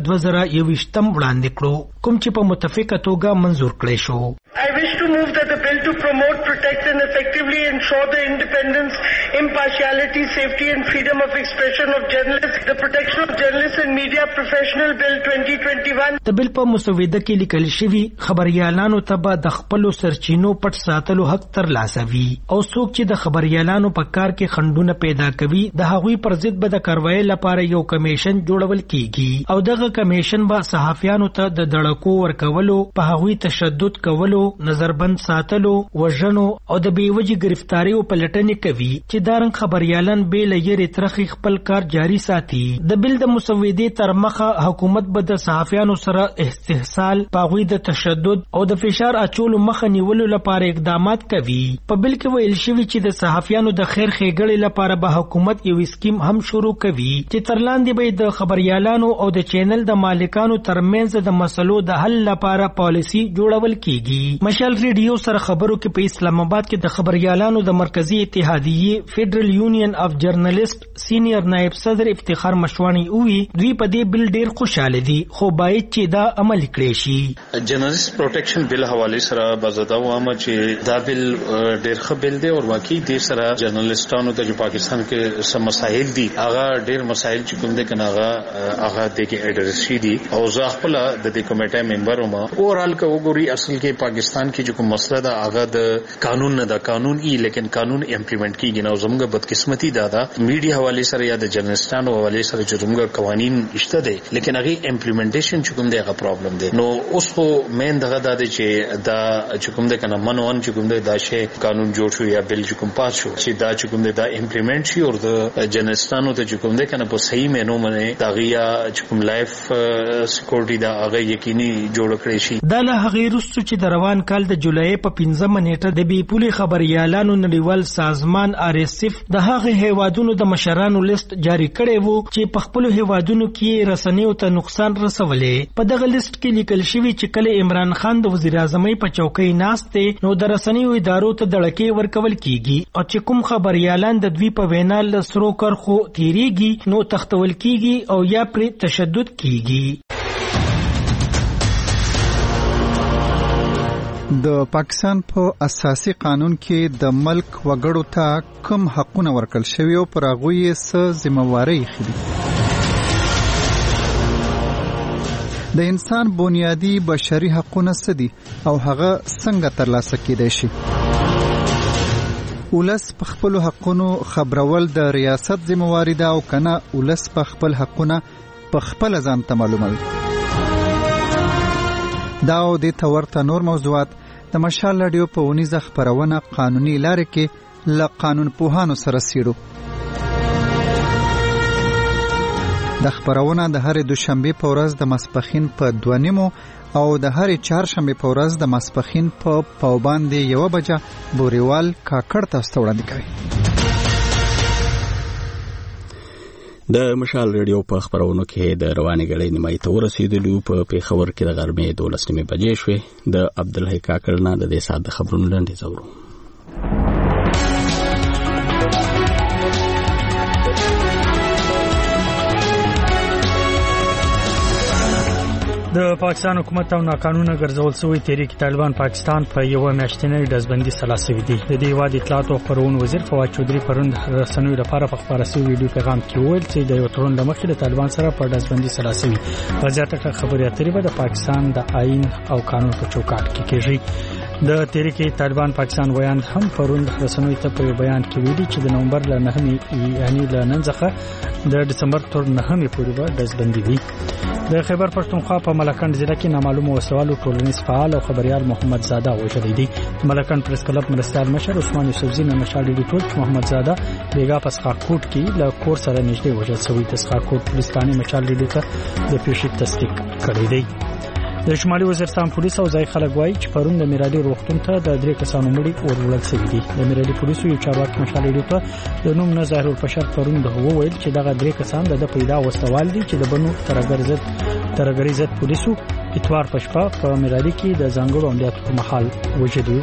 2021 وړاندې کړو کوم چې په متفقه توګه منظور کړی شو. I wish to move that the bill to promote, protect and effectively ensure the independence, impartiality, safety and freedom of expression of journalists, the protection of journalists and media professional bill 2021. د بل په مسوده کې لیکل شوی خبريالانو ته به د خپل سرچینو پټ ساتلو حق تر لاسوي او څوک چې د خبريالانو په کار کې خندونه پیدا کوي د هغوی پر ضد به د کاروایی لپاره یو کمیشن جوړول کیږي او دغه کمیشن به صحافیانو ته د دړکو ورکولو، په هغوی تشدد کولو، نظربند ساتلو، وژنو او د بیوجي گرفتاریو پلټنې کوي چې دارنګ خبريالان به لیر ترخی خپل کار جاری ساتي. د بل د مسودې تر مخه حکومت به د صحافیانو سره استحصال، پاغوی د تشدد او د فشار اچولو مخه نیولو لپاره اقدامات کوي. په بل کې ویل شوی چې د صحافیانو د خیر ښېګړې لپاره به حکومت یو سکیم هم شروع کوي چې تر لاندې به د خبريالانو او د چینل د مالکانو ترمنځ د مسلو د حل لپاره پالیسی جوړول کیږي. مشال ریډیو سره خبرو کې په اسلام آباد کې د خبريالانو د مرکزی اتحادیې فیډرل یونین اف جرنالست سینیئر نائب صدر افتخار مشوانی وی دوی په دې بل ډیر خوشاله دي خو باید چې دا عمل کړي شي. جرنالست پروټیکشن بل حواله سره بزاده وامه چې دا بل ډیر ښه بل دی او واقعي د سره جرنالستانو ته چې پاکستان کې سم مسایل دي هغه ډیر مسایل چې کوم دي کنه هغه د کې اډرس شي دي او زه خپل د دې کمیټې ممبر وم. اورال کا وګوري اصل کې پاکستان کې جو کوم مسله ده هغه د قانون نه ده، قانون لیکن قانون امپلیمنٹ کیږي نو زموږ بدقسمتي ده میډیا حواله سره یا د جرنالستانو حواله سره چې زموږ قوانين شته دي لیکن هغه امپلیمنټیشن چې کوم دی هغه پرابلم دی. نو اوس خو مین دغه ده چې دا چې کوم دی کنه منون چې کوم دی دا شی قانون جوړ شو یا بل چې کوم پاس شو چې دا چې کوم دی دا امپلیمنٹ شي او د جرنالستانو ته چې کوم دی کنه په صحیح مینو باندې دا غیا چې کوم لایف سکیورټي دا هغه یقیني جوړ کړی شي. دا له هغه وروسته چې د روان کال د جولای په 15 نیټه د بیپولي خبريالانو نړیوال سازمان RSF د هغه هیوادونو د مشرانو لیست جاری کړی وو چې په خپل هیوادونو کې رسنیو ته نقصان رسولې. په دغه لیست کې لیکل شوی چې کله عمران خان د وزیر اعظم په چوکۍ ناشته نو د رسنیو ادارو ته دړکې ورکول کیږي او چې کوم خبريالان د دوی په وینا له سرو کرخو تیریږي نو تختول کیږي او یا پر تشدد کیږي. د پاکستان په اساسي قانون کې د ملک وګړو ته کوم حقونه ورکړل شوي او پر هغوی یې څه ذمہوارۍ خېدي. د انسان بنیادی بشري حقونه څه دي او هغه څنګه ترلاسه کېدای شي. ولس په خپل حقونو خبرول د ریاست ذمہواري ده او کنه ولس په خپل حقونه په خپل ځان ته معلوموي. دا او د تورته نور موضوعات د مشال رادیو په ونیزه خبرونه قانوني لارې کې ل قانون پوهانو سره سیړو. د خبرونه د هر دوشنبه په ورځ د ماسپخین په 2:30 او د هر چهارشنبه په ورځ د ماسپخین په پاوباندې 1 بجه بوريوال کاکړ تاسو وړاندې کوي. د مشال ریډیو په خبرونو کې د رواني غړي نیمایي ته ورسېدلو په پیښور کې د غرمې 12 بجې شوې. د عبدالحی کاکړ نه د دې ساده خبرونو لاندې زورو. د پاکستان حکومت او ناقانونه ګرځول شوی تحریک طالبان پاکستان په یو میاشتنۍ ډزبندي سلاسوي دي. د دې وادي اطلاعات او خبرونه وزیر فواد چودري پروند رسنوي لپاره په خبره شوی ویډیو پیغام کې وویل چې د یو تړون لمخې د طالبان سره په ډزبندي سلاسوي وضعیت خبري اترې به د پاکستان د آئین او قانون په چوکاټ کې کېږي. د تحریک طالبان پاکستان ویاند هم پروند رسنوي ته په بیان کې ویلي چې د نومبر له 9 یعنی له نن څخه د دسمبر تر 9 پورې به ډزبندي وي. د خیبر پښتونخوا په ملکند ضلع کې نامعلوم وسوالو ټولنیز فعال او خبريال محمد زاده وژل دي. ملکند پریس کلب مرستیال مشر عثمان یوسفزی نه مشال ډیټول محمد زاده بیګا پسخا کوټ کې له کور سره نږدې وژل شوی. تسخا کوټ پولیسانه مشال ډیټول ته د پیښې تصدیق کړی دی. د شمالي وزیرستان پولیس او ځای خلک وایي چې پرون د میرالي روغتون ته د 3 کسانو مړي ورولل شوي دي. د میرالي پولیسو یو چارواکي مشال ډیټول د نوم نه ظاهر البشر پرون د وویل چې دغه 3 کسان د پیدا وسوال دي چې د بنو ترګری ضد پولیسو اتوار پښپا په میرالي کې د ځانګړو عملیاتو په محل وجدي.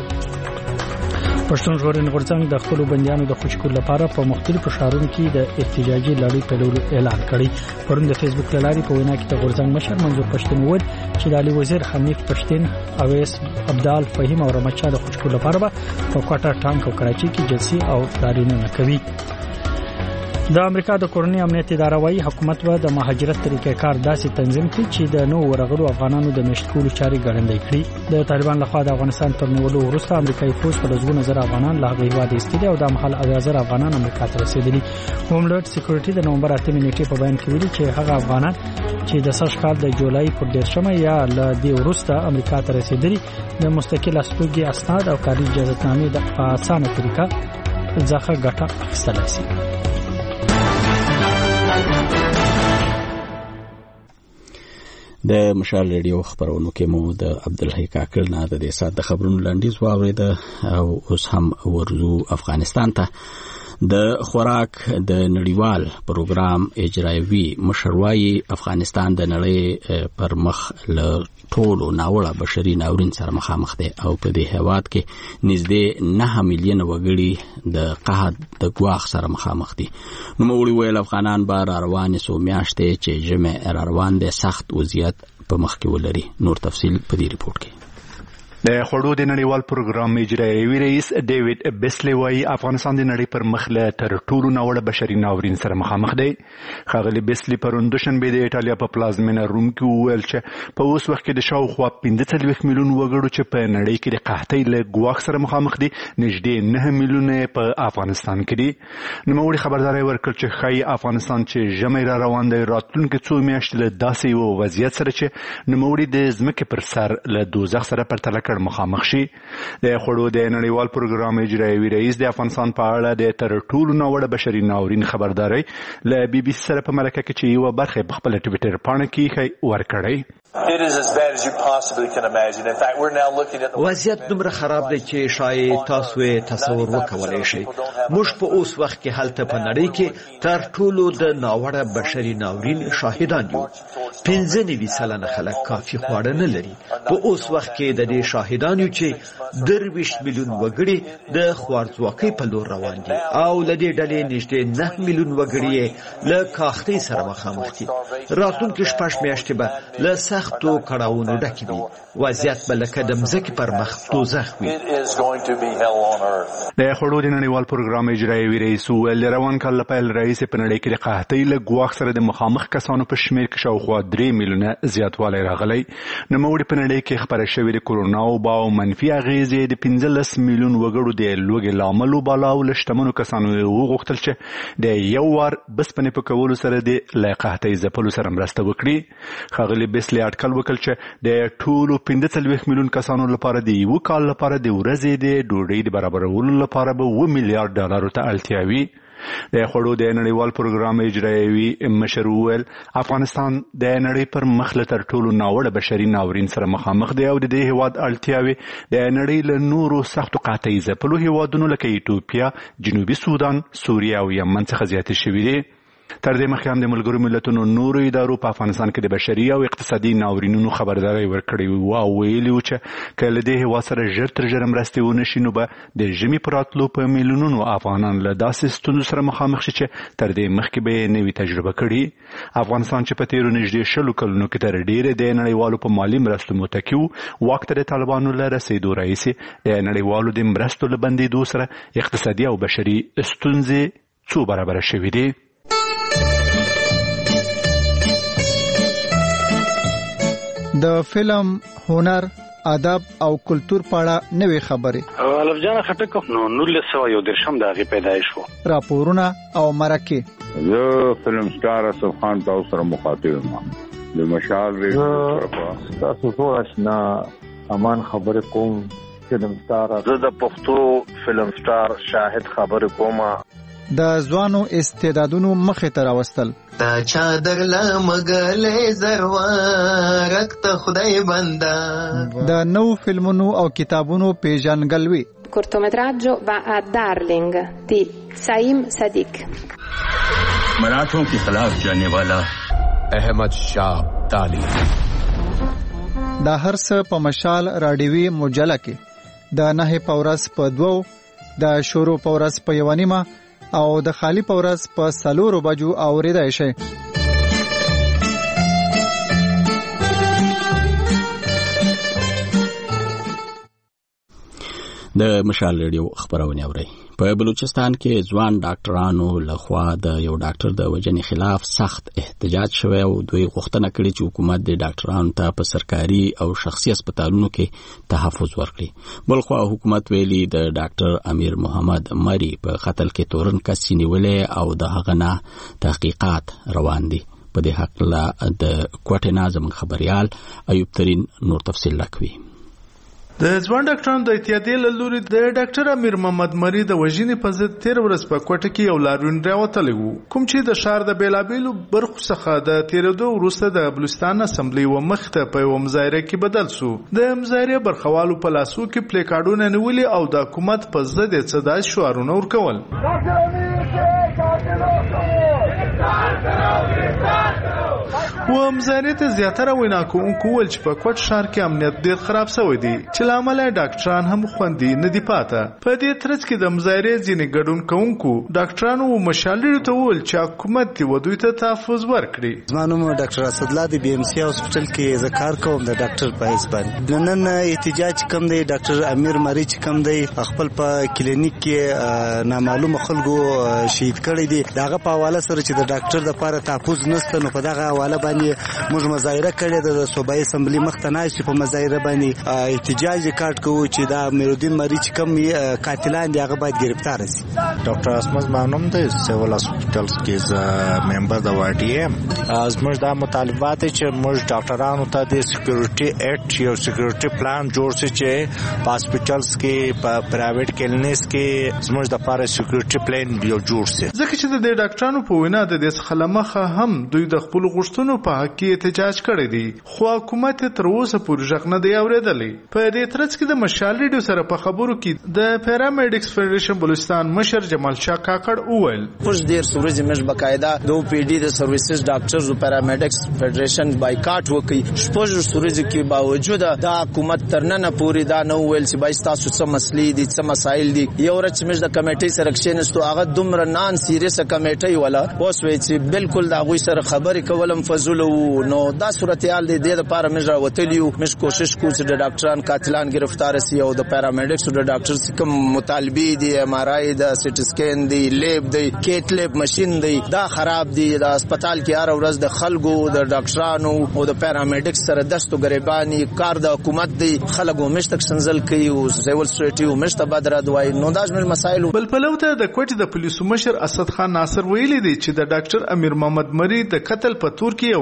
پښتون ژغورنې غورځنګ د خپل بنديانو د خوشکول لپاره په مختلفو ښارونو کې د احتجاجي لړۍ پیلولو اعلان کړی. پرون د فیسبوک لارې په وینا کې د غورځنګ مشر منظور پښتون وویل چې د علي وزیر حنیف پښتون اویس عبدال فهیم او رمچا د خوشکول لپاره په کوټه ټانک او کراچي کې جلسې او دارینونه کوي. د امریکا د کورنۍ امنیت اداره وايي حکومت به د مهاجرت طریقې کار داسې تنظیم کړي چې د نو ورغلو افغانانو د مشت کولو چارې ګړندۍ کړي. د طالبان لخوا د افغانستان تر نیولو وروسته امریکایي فوج په لږ نظر افغانان له هغه هیواد ایستلي او د مهال 1000 افغانان امریکا ته رسیدلي. هوملند سکیورټي د نومبر 8 نیټې په بیان کې ویلي چې هغه افغانان چې د سږ کال د جولای پر 10 یا له دې وروسته امریکا ته رسیدلي د مستقل استوګي اسناد او کاري اجازهنامې د اسانه طریقه ځخه ګټه اخیستلای شي. د مشال ریډیو خبرونو کې مو د عبدالحی کاکړ نه د دې ساده خبرونو لاندیز واورید او اوس هم ورزو افغانستان ته. د خوراک د نړیوال پروګرام اجرایوي مشروعي افغانستان د نړۍ پر مخ له ټولو ناوړه بشري ناورین سره مخامخ دی او په دې هیواد کې نږدې 9 میلیون وګړي د قحط د ګواښ سره مخامخ دي. نو موږ ویل افغانان به روان سو میاشتې چې جمع روان دي سخت وضعیت په مخ کې ولري. نور تفصیل په دې ریپورت کې. د خوړو د نړیوال پروګرام اجرایوي رئیس ډیوډ بیسلی وايي افغانستان د نړۍ پر مخ له تر ټولو ناوړه بشري ناورین سره مخامخ دی. ښاغلي بیسلی پرون دوشنبه د ایټالیا په پلازمینه روم کې وویل چې په اوس وخت کې د شاوخوا 45 میلیون وګړو چې په نړۍ کې د قحطۍ له ګواښ سره مخامخ دي نږدې 9 میلیون په افغانستان کې دي. نوموړي خبرداري ورکړه چې ښایي افغانستان چې ژمی را روان دی راتلونکي څو میاشتې له داسې یو وضعیت سره چې نوموړي د ځمکې پر سر له دوزخ سره پرتله کړ مخامخ شي. د خوړو د نړیوال پروګرام اجرایوي رئیس د افغانستان په اړه د تر ټولو ناوړه بشري ناورین خبرداري له بي بي سي سره په مرکه کې چې یو برخه په خپل ټویټر پاڼه کې ورکړی. وضعیت دومره خراب دی چې شاید تاسو یې تصور وکولای شئ. موږ په اوس وخت کې هلته په نړۍ کې تر ټولو د ناوړه بشري ناورین شاهدان یو. 95% خلک کافي خواړه نه لري. په اوس وخت کې د دې شاهدان یو چې 23 میلیون وګړي د خوارځواکۍ په لور روان دي او له دې ډلې نږدې 9 میلیون وګړي له کاختۍ سره مخامخ دي. راتلونکي 6 میاشتې به له سختو کړاوونو ډکې وي. وضعیت به لکه د مځکې پر مخ دوزخ وي. د خوړو د نړیوال پروګرام اجرایوي رئیس وویل د روان کال له پیل راهیسې په نړۍ کې د قحطۍ له ګواښ سره د مخامخ کسانو په شمېر کې شاوخوا 3 میلیونه زیاتوالی راغلی. نوموړي په نړۍ کې خپره شوې د کورونا وبا او منفي اغېزې د 15 میلیون وګړو د لوږې له امله وباله او له شتمنو کسانو وغوښتل چې د یو وار بسپنې په کولو سره د له قحطۍ ځپلو سره مرسته وکړي. ښاغلي بیسلی اټکل وکړ چې د ټولو 45 میلیون کسانو لپاره د یو کال لپاره د ورځې د ډوډۍ د برابرولو لپاره به $1 میلیارډ ته اړتیا وي. د خوړو د نړیوال پروګرام اجرایوي مشر وویل افغانستان د نړۍ پر مخ له تر ټولو ناوړه بشري ناورین سره مخامخ دی او د دې هیواد اړتیاوې د نړۍ له نورو سختو قحطۍ ځپلو هیوادونو لکه ایتوپیا، جنوبي سودان، سوریه او یمن څخه زیاتې شوې دي. تر دې مخکې هم د ملګرو ملتونو نورو ادارو په افغانستان کې د بشري او اقتصادي ناورینونو خبرداري ورکړې وو او ویلي وو چې که له دې هېواد سره ژر تر ژره مرستې ونه شي نو به د ژمي په راتلو په میلیونونو افغانان له داسې ستونزو سره مخامخ شي چې تر دې مخکې به یې نوي تجربه کړي. افغانستان چې په تېرو نږدې 20 کلونو کې تر ډېرې د نړیوالو په مالي مرستو متکي وو، واک ته د طالبانو له رسېدو راهیسې د نړیوالو د مرستو له بندېدو سره اقتصادي او بشري ستونزې څو برابره شوې دي. د فلم، هنر، ادب او کلچر په اړه نوې خبرې. الف جان خټک نو 1913 د هغې پیدایش وو. راپورونه او مرکې. زه فلم سټار اسف خان تاسو سره مخاطب یم. د مشال ریډیو تاسو ټول آشنا امان خبرې کوم. فلم سټار زه د پښتو فلم سټار شاهد خبرې کوم. د ځوانو استعدادونو مخې ته راوستل. تا چادر لمغلې زروارک ته خدای بندا. د نو فلمونو او کتابونو پیژنګلوي. cortometraggio va a Darling di Saim Sadiq. मराठों के खिलाफ जाने वाला अहमद शाह ताली. دا هر څه په مشال راډیوي مجله کې د 9 پورس په 2 د شروع پورس په 1 او د خالی پورس په 4 بجو اوریدای شي. د مشال ریډیو خبرونه اوري. په بلوچستان کې ځوان ډاکټرانو لخوا د یو ډاکټر د وژنې خلاف سخت احتجاج شوی او دوی غوښتنه کړې چې حکومت د ډاکټرانو ته په سرکاري او شخصي هسپتالونو کې تحفظ ورکړي. بلخوا حکومت ویلي د ډاکټر امیر محمد مری په قتل کې تورن کس نیولې او د هغه نه تحقیقات روان دي. په دې حق له د کوټه نظم خبريال ایوب ترين نور تفصیل لکوي. د ځوان ډاکټرانو د اتحادیې له لوري د ډاکټر امیر محمد مری د وژنې په ضد 13 ورځ په کوټه کې یو لاریون راوتلی وو، کوم چې د ښار د بیلابیلو برخو څخه د تیرېدو وروسته د بلوچستان اسمبلی و مخته په یو مظاهره کې بدل شو. د مظاهرې برخوالو په لاسو کې پلیکارډونه نیولي او د حکومت په ضد یې څه داسې شعارونه ورکول. و مظاهرې ته زیاتره وینا کوونکو وویل چې په کوټ ښار کې امنیت ډېر خراب شوی دی چې له امله ډاکټران هم خوندي نه دي پاته. په دې ترڅ کې د مظاهرې ځینې ګډون کوونکو ډاکټرانو و مشالډیو ته وویل چې حکومت دې دوی ته تحفظ ورکړي. زما نوم ډاکټر اسدالله دی، بي ام سي هاسپټل کې زه کار کوم د ډاکټر په حیث باندې. نن احتجاج کم دی، ډاکټر امیر مری چې کم دی خپل په کلینیک کې نامعلومه خلکو شهید کړی دي. داغه په حواله سره چې د ډاکټر لپاره تحفظ نشته، نو په دغه حواله باندې موږ مظاهره کړې ده. د صوبایي اسمبلی مخته ناشې په مظاهره باندې احتجاج کارت کوو چې دا امیرالدین مری چې کوم قاتلان دي هغه باید گرفتار شي. ډاکټر اسمز مانوم دی، سیول هاسپټل کې ز ممبر د وارډي ام. زموږ دا مطالبات چې موږ ډاکټرانو ته د سکیورټي اکټ یو سکیورټي پلان جوړ شي چې په هاسپټلز کې په پرایویټ کلینیکس کې زموږ د لپاره سکیورټي پلان یو جوړ شي. ځکه چې د ډاکټرانو په وینا د دې څخه لمخه هم دوی د خپل غوښتنو په حق کې احتجاج کړی دی، خو حکومت تر اوسه پورې ژغ نه دی اوریدلی. په دې ترڅ کې د مشال ریډیو سره په خبرو کې د پیرامیډکس فدریشن بلوچستان مشر جمال شاه کاکړ وویل پوش ډیر سورج مش بقاعده د او پی ډي د سرویسز ډاکټرز او پیرامیډکس فدریشن بایکاټ وکي. شپږ سورج کې باوجود د حکومت ترننه پوری دا نو ویل چې بای تاسو څه مسلې دي څه مسایل دي. یو ورځ مش د کمیټې سره کښینستو هغه دومره نان سیریس کمیټې ولا اوس وی چې بالکل دا غوي سره خبرې کولم فزول نو دا صورتحال دی. د لپاره مش راوتلیو مش کوشش کوو چې د ډاکټران قاتلان گرفتار شي او د پیرامیډکس او د ډاکټرز کوم مطالبه دي ام ار آی د سټ سکین دی لیب دی کیټ لیب ماشين دی دا خراب دی. د هسپتال کې هر ورځ د خلکو د ډاکټرانو او د پیرامیډکس سره دستو غریبانی کار د حکومت دی. خلکو مشتک سنزل کوي او سیول سټیو مشته بدر دوای نو داش مل مسائل. بل پلوته د کوټ د پولیسو مشر اسد خان ناصر ویلي دی چې د ډاکټر امیر محمد مری د قتل په تور کې یو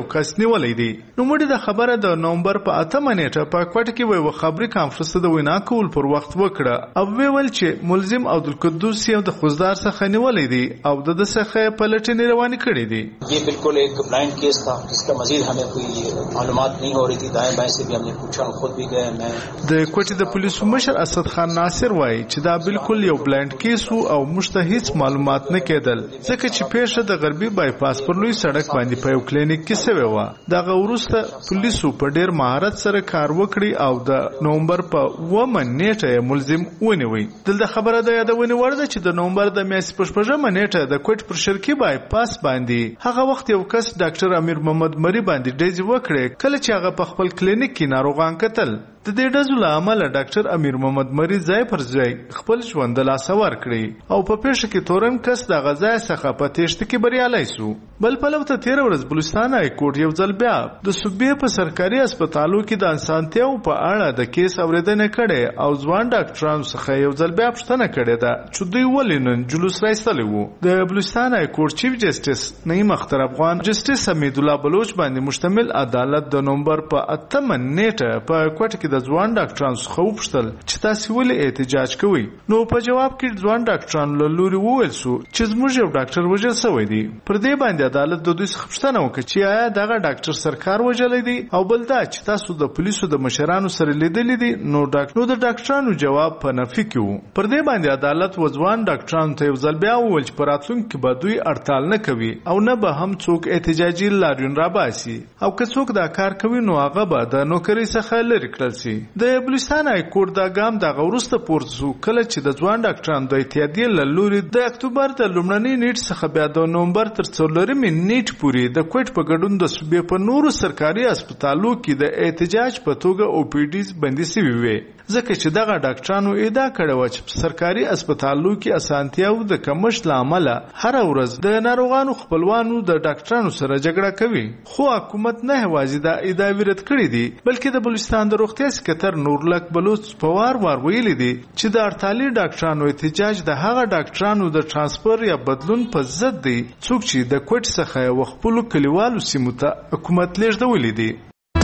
کس نیولې دي. نو مړي د خبره د نومبر په 8 نیټه په کوټه کې وي خبري کانفرنس د وینا کول پر وخت وکړه او ویل چې ملزم عبدالقدوس یو د خوزدار څخه نیولې دي او د څخه په لټنې روانې کړې دي. یہ بالکل ایک بلائنڈ کیس تھا جس کا مزید ہمیں کوئی معلومات نہیں ہو رہی تھی. دائیں بائیں سے بھی ہم نے پوچھا, خود بھی گئے. میں د کوټې د پولیسو مشر اسد خان ناصر وایي چې دا بالکل یو بلایند کیس او موږ ته هیڅ معلومات نه کېدل ځکه چې پیښه د غربي بایپاس پر لوی سړک باندې په یو کلینیک کې شوې وه. دغه وروسته پولیسو په ډیر مهارت سره کار وکړي او د نومبر په 9 نیټه ملزم ونیوي. دلته خبره د یادونې وړ ده چې د نومبر د میاشتې په 15 نیټه د کوټ پر شرقي بایپاس باندې هغه وخت یو کس ډاکټر امیر محمد مری باندې ډیزي وکړي کله چې هغه په خپل کلینیک کې ناروغان کتل. د دې ډزو له امله ډاکټر امیر محمد مری ځای پر ځای خپل ژوند له لاسه ورکړي او په پیښه کې تورن کس د غزا څخه په تېښته کې بریالی شو. بل پلو ته 13 ورځ بلوچستان های کورټ یو ځل بیا د صوبې په سرکاري هسپتالو کې د انسانتیاو په اړه د کیس اوریدنه کړې او ځوان ډاکټرانو څخه یو ځل بیا پوښتنه کړې ده چې دوی ولې نن جلوس راایستلی وو. د بلوچستان های کورټ چیف جسټس نعیم اختر افغان جسټس حمید الله بلوچ باندې مشتمل عدالت د نومبر په 8 نیټه په کوټه کې د ځوان ډاکټرانو څخه وپوښتل چې تاسو ولې احتجاج کوئ. نو په جواب کې ځوان ډاکټرانو له لوري وویل شو چې زموږ یو ډاکټر وژل شوی دی. پر دې باندې عدالت د دوی څخه پوښتنه وکړه چې آیا دغه ډاکټر سرکار وژلی دی او بل دا چې تاسو د پولیسو د مشرانو سره لیدلی دي. نو د ډاکټرانو جواب په نفي کې وو. پر دې باندې عدالت ځوان ډاکټرانو ته یو ځل بیا وویل چې په راتلونکي کې به دوی هړتال نه کوي او نه به هم څوک احتجاجي لاریون راباسي او که څوک دا کار کوي نو هغه به د نوکرۍ څخه لرې کړل شي. د بلوچستان های کورټ دا ګام دغه وروسته پورته شو کله چې د ځوان ډاکټرانو د اتحادیې له لوري د اکتوبر د لومړنۍ نیټ څخه بیا د نومبر تر 14 نیټ پورې د کوټ په ګډون د صوبې په نورو سرکاري هسپتالو کې د احتجاج په توګه او پی ډیز بندي شوي وي ځکه چې دغه ډاکټرانو ادعا کړې وه چې په سرکاري هسپتالو کې اسانتیاو د کمښت له امله هره ورځ د ناروغانو خپلوانو د ډاکټرانو سره جګړه کوي. خو حکومت نه یوازې دا ادعاوې رد کړې دي بلکې د بلوچستان د روغتیا سکرټر نورلک بلوچ په وار ویلي دي چې د هړتالي ډاکټرانو احتجاج د هغه ډاکټرانو د ترانسفر یا بدلون په ضد دی څوک چې د کوټ څخه خپلو کلیوالو سیمو ته حکومت لیږدولی دی.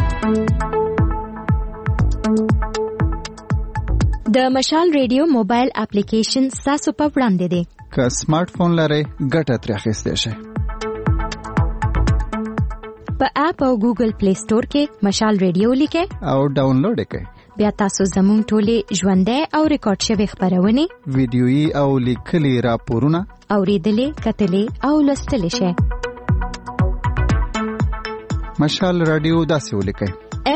د مشال ریډیو موبایل اپلیکیشن تاسو په وړاندې دی. که سمارټ فون لرئ ګټه ترې اخیستی شئ. په اپ او ګوګل پلی سٹور کې مشال ریډیو لیکئ او ډاونلوډ یې کړئ. بیا تاسو زموږ ټولې ژوندۍ او ریکارډ شوي خپرونې ویډیويي او لیکلي راپورونه اوریدلې کتلې او لوستلې شئ. مشال رادیو داسې ولیکئ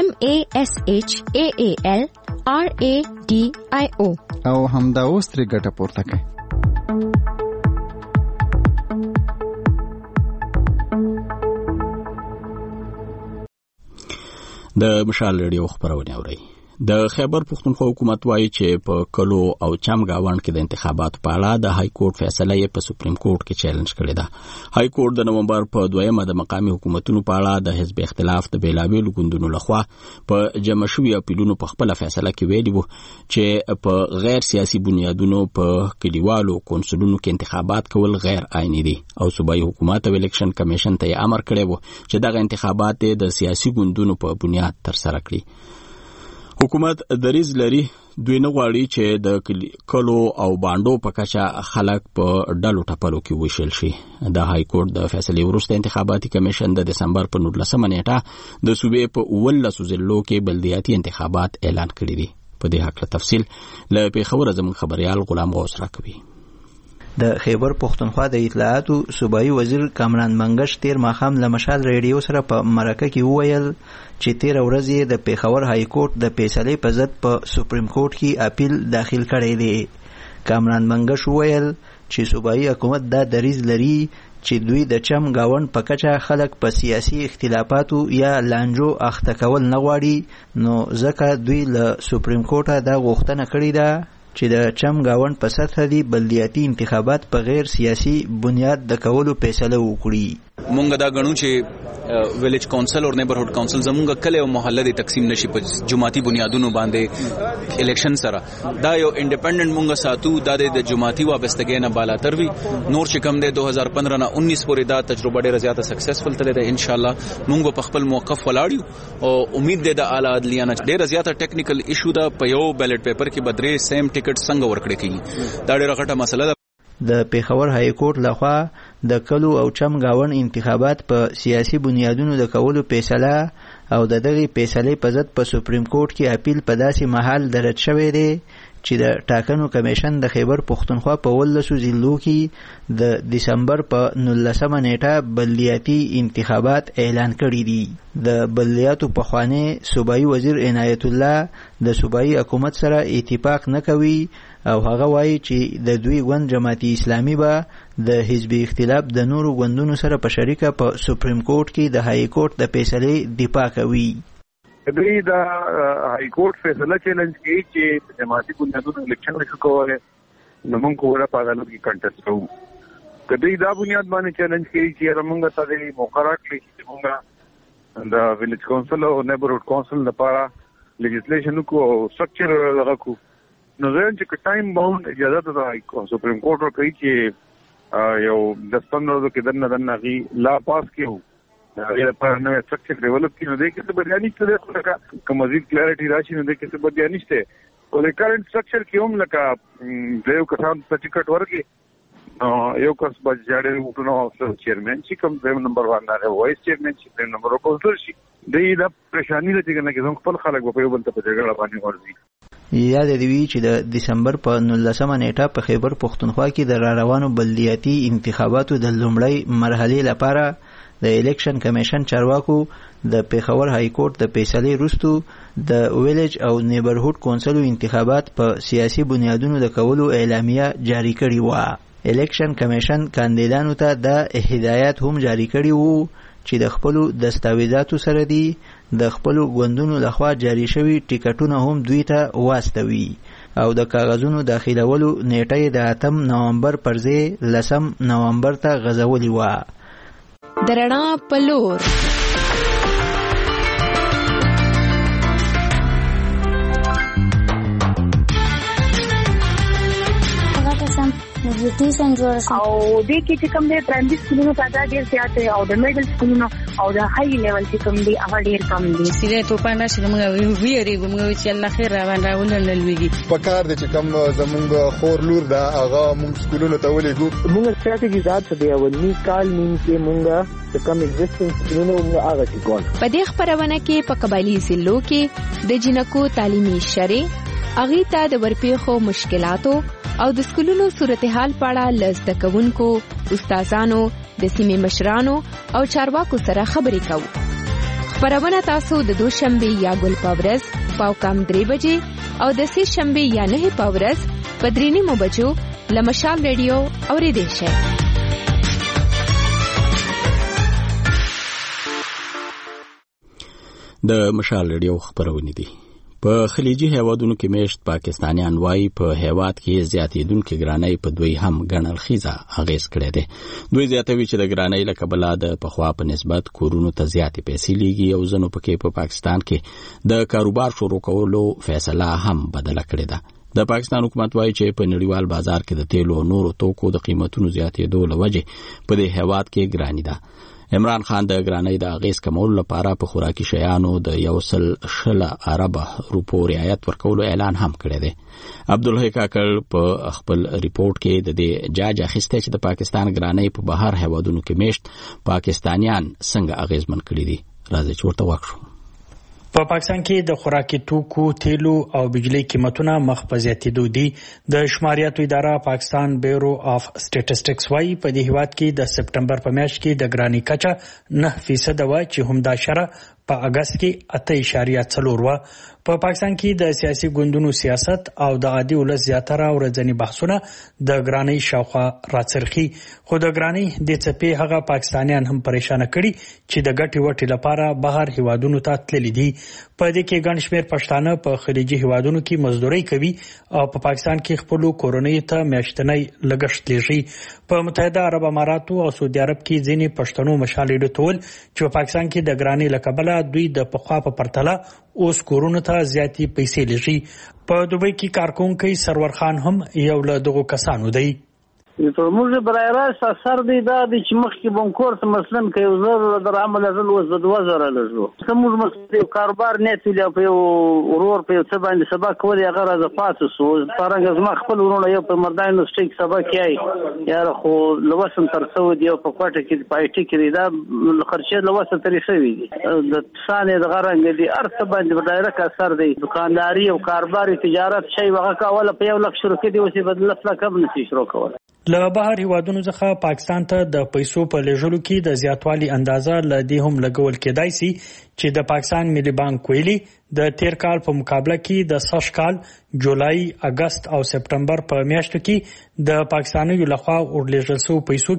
MASHAAL RADIO او همدا اوس ترې ګټه پورته کړئ. د مشال ریډیو خبرونه اورئ. د خیبر پښتونخوا حکومت وایي چې په کلو او چمګاوند کې د انتخاباتو په اړه د های کورټ فیصله یې په سپریم کورټ کې چیلنج کړې ده. های کورټ د نومبر په 2 د مقامي حکومتونو په اړه د حزب اختلاف د بیلابېلو ګوندونو لخوا په جمع شوي اپیلونو په خپل فیصله کې ویلي وو چې په غیر سیاسي بنیادونو په کلیوالو کونسلونو کې انتخابات کول غیر آئینی دي او صوبایي حکومت او الیکشن کمیشن ته امر کړی وو چې دغه انتخابات د سیاسي ګوندونو په بنیاد ترسره کړي. حکومت دریز لري دوی نه غواړي چې د کلو او بانډو په کچه خلک په ډلو ټپلو کې وشل شي. د های کورټ د فیصلې وروسته انتخاباتي کمیشن د دسمبر په 19 نیټه د صوبې په 19 ضلعو کې بلدیاتي انتخابات اعلان کړي دي. په دې هکله تفصیل له پیښور زموږ خبريال غلام غوث راکوي. د خیبر پښتونخوا د اطلاعاتو صوبایي وزیر کامران منګش تیر ماښام له مشال ریډیو سره په مرکه کې وویل چې 13 ورځې د پیښور های کورټ د فیصلې په ضد په سپریم کورټ کې اپیل داخل کړی دی. کامران منګش وویل چې صوبایي حکومت دا دریځ لري چې دوی د چم گاوند په کچه خلک په سیاسي اختلافاتو یا لانجو اخته کول نه غواړي نو ځکه دوی له سپریم کورټه دا غوښتنه کړې ده چې د چم گاوند په سطح دی بلدیاتي انتخابات په غیر سیاسي بنیاد د کولو فیصله وکړي. مونږ دا غنو چې ویلیج کونسل او نیبرهود کونسل زمونږ کله او محله د تقسیم نشي په جماعتي بنیادونو باندې الیکشن سره دا یو انډیپندنت مونږ ساتو د جماعتي وابستګۍ نه بالاتر وي. نور چې کوم د 2015 نه 19 پورې دا تجربه ډیره زیاته سکسسفل تللی ده. ان شاء الله مونږ په خپل موقف ولاړو او امید ده د اعلی عدلیه نه ډیره زیاته ټیکنیکل ایشو ده. په یو بیلټ پیپر کې بدري سیم ټیکټ څنګه ورکړي کیږي دا ډیره غټه مسله ده. د پیښور های کورټ لخوا د کلو او چم گاون انتخابات په سیاسي بنیادونو د کولو فیصله او د دغه فیصلې په ضد په سپریم کورټ کې اپیل په داسې محل درج شوی دی چې د ټاکنو کمیشن د خیبر پښتونخوا په 18 ضلعو کې د دسمبر په 19 نیټه بلدیاتي انتخابات اعلان کړي دي. د بلدیاتو پخوانی صوبایي وزیر عنایت الله د صوبایي حکومت سره اتفاق نه کوي او هغه وایي چې د دوی ګوند جماعتي اسلامي به د حزبي اختلاف د نورو ګوندونو سره په شریکه په سپریم کورټ کې د های کورټ د فیصلې دفاع کوي. دوی دا های کورټ فیصله چیلنج کوي چې جماعتي بنیادونو الیکشن نشو کولی نو موږ کومه په عدالت کې کنټیسټ کوو. که دوی دا بنیاد باندې چیلنج کوي چې موږ ته د مقرره کړي چې موږ د ویلیج کونسل او نیبرهود کونسل لپاره لیجسلیشن کو او سټرکچر لغاکو نو زه چې ټایم باوند اجازه ده سپریم کورټ ورکوي چې یو 10-15 ورځې کې دنه غي لا پاس کیو یا په نوې سټرکچر ډیولپ کینو دي کې څه بدیانی څه کوم مزید کلیریټي راشي نو دي کې څه بدیانی شته او د کرنٹ سټرکچر کې هم لکه دیو کسان ټیکټ ورکي یو کس بجاړي وټنو چیرمن چې کوم د نمبر 1 نه وایس چیرمن چې د نمبر کونسل شي د پریشانی لته کې خپل خلک په یو بل ته په جګړه باندې ورځي. یاد دی چې د دسمبر په 19 نیټه په خیبر پښتونخوا کې د روانو بلدیاتي انتخاباتو د لومړۍ مرحلې لپاره د الیکشن کمیشن چارواکو د پیښور های کورټ د فیصلې وروسته د ویلیج او نیبرهود کونسل انتخابات په سیاسي بنیادونو د کولو اعلامیه جاری کړې و. الیکشن کمیشن کاندیدانو ته د هدایت هم جاری کړي وو چې د خپل دستاویزاتو سره دي د خپل غوندونو لخوا جاری شوی ټیکټونه هم دوی ته واستوي او د کاغذونو داخلولو نیټه د 8 نومبر پر ځای 10 نومبر ته غځولې و. درنا پلور نیوټریشن جوړ شي او د کې چې کوم د پرایمري سکولونو تعداد ډیر زیات دی او د میډل سکولونو او د های لیول چې کوم دی هغه ډیر کم دی. سیده ته پاندې چې موږ ویریږو موږ چې الله خیر روان راولل لويږي په کار دي چې کوم زمونږ خور لور دا هغه موږ سکولونو ته ولېګو موږ ستراتیژي ذات دی او نی کال نیم کې موږ کوم ایگزیسټنس سکولونو موږ هغه چې ګون په دې خبرونه کې په قبایلی ضلعو کې د جنکو تعلیمي شری اغي ته د ورپېخو مشکلاتو او د سکولونو صورتحال په اړه لزده کوونکو استادانو د سیمې مشرانو او چارواکو سره خبرې کوو. خبرونه تاسو د دوشنبه یا ګل پاورز پاو کم 3 بجې او د سه شنبه یا 9 پاورز په 3 بجو لمشال ریډیو اوریدئ شئ. د مشال ریډیو خبرونه دي. په خلیجي هیوادونو کې میشت پاکستانیان وايي په هیواد کې زیاتېدونکو ګرانۍ په دوی هم ګڼل خيزه اغیز کړی دی. دوی زیاتوي چې د ګرانۍ له کبله د پخوا په نسبت کورونو ته زیاتې پیسې لیږي او ځنو پکې په پاکستان کې د کاروبار شروع کولو فیصله هم بدله کړې ده. د پاکستان حکومت وايي چې په نړیوال بازار کې د تیلو او نورو توکو د قیمتونو زیاتېدو له وجې په دې هیواد کې ګراني ده. عمران خان د ګرانۍ د اغیز کمولو لپاره په خوراکي شیانو د 1.6 ارب روپو رعایت ورکولو اعلان هم کړی دی. عبدالحی کاکړ په خپل ریپورت کې د دې جاج اخیسته چې د پاکستان ګرانۍ په بهر هیوادونو کې میشت پاکستانیان څنګه اغیزمن کړي دي. راځي چې ورته وکړو. په پاکستان کې د خوراکي توکو، تیلو او بجلی قیمتونه مخ په زیاتېدو دي. د شماریاتو اداره پاکستان بیورو اف سټیټسټکس وايي په دې هیواد کې د سپټمبر په میاشت کې د ګرانی کچه 9% و چې همدا شره په اگست کې 8.4 و. په پاکستان کې د سیاسي ګوندونو سیاست او د عادي ولس زیاتره ورځنی بحثونه د ګرانۍ شاوخوا راڅرخي، خو د ګرانۍ د څپې هغه پاکستانیان هم پریشان کړي چې د ګټې وټې لپاره بهر هیوادونو ته تللي دي. په دې کې ګڼ شمېر پښتانه په خلیجي هیوادونو کې مزدوري کوي او په پاکستان کې خپل کورنۍ ته میاشتنی لګښت لږي. په متحده عرب اماراتو او سعودي عرب کې ځینې پښتنو مشالې ډټول چې په پاکستان کې د ګرانۍ لکبله دوی د پخوا په پرتله اوس کورونو ته زیاتې پیسې لږي. په دوبۍ کې کارکونکي سرور خان هم یو له دغو کسانو دی. موږ برای راست اثر دی دا دی چې مخکې بانکور ته مثلا که یو زر درهم لږل اوس د 2000 لږو. که موږ مثلا یو کاروبار نیت ویل په یو ورور په یو څه باندې سبا کولی هغه راځه پاتې سو. څرنګه زما خپل ورونه یو په مردان یونیورسټۍ کې سبا کوي یاره خو له وسم تر څو دی یو په کوټه کې په آی ټي کې دی دا خرچې له وسه ترې شوي دي د څانې دغه رنګ دي هر څه باندې ډایرک اثر دی. دکانداري او کاروبار تجارت شی هغه کوله په 1 لک شروع کړي اوس یې بدل لس لک هم نشي شروع کولی. له بهر هیوادونو څخه پاکستان ته د پیسو په لېږلو کې د زیاتوالي اندازه له دې هم لګول کېدای شي چې د پاکستان ملي بانک ویلي د تیر کال په مقابله کې د سږ کال جولای، اگست او سپټمبر په میاشتو کې د پاکستانیو لخوا ورلېږل شویو پیسو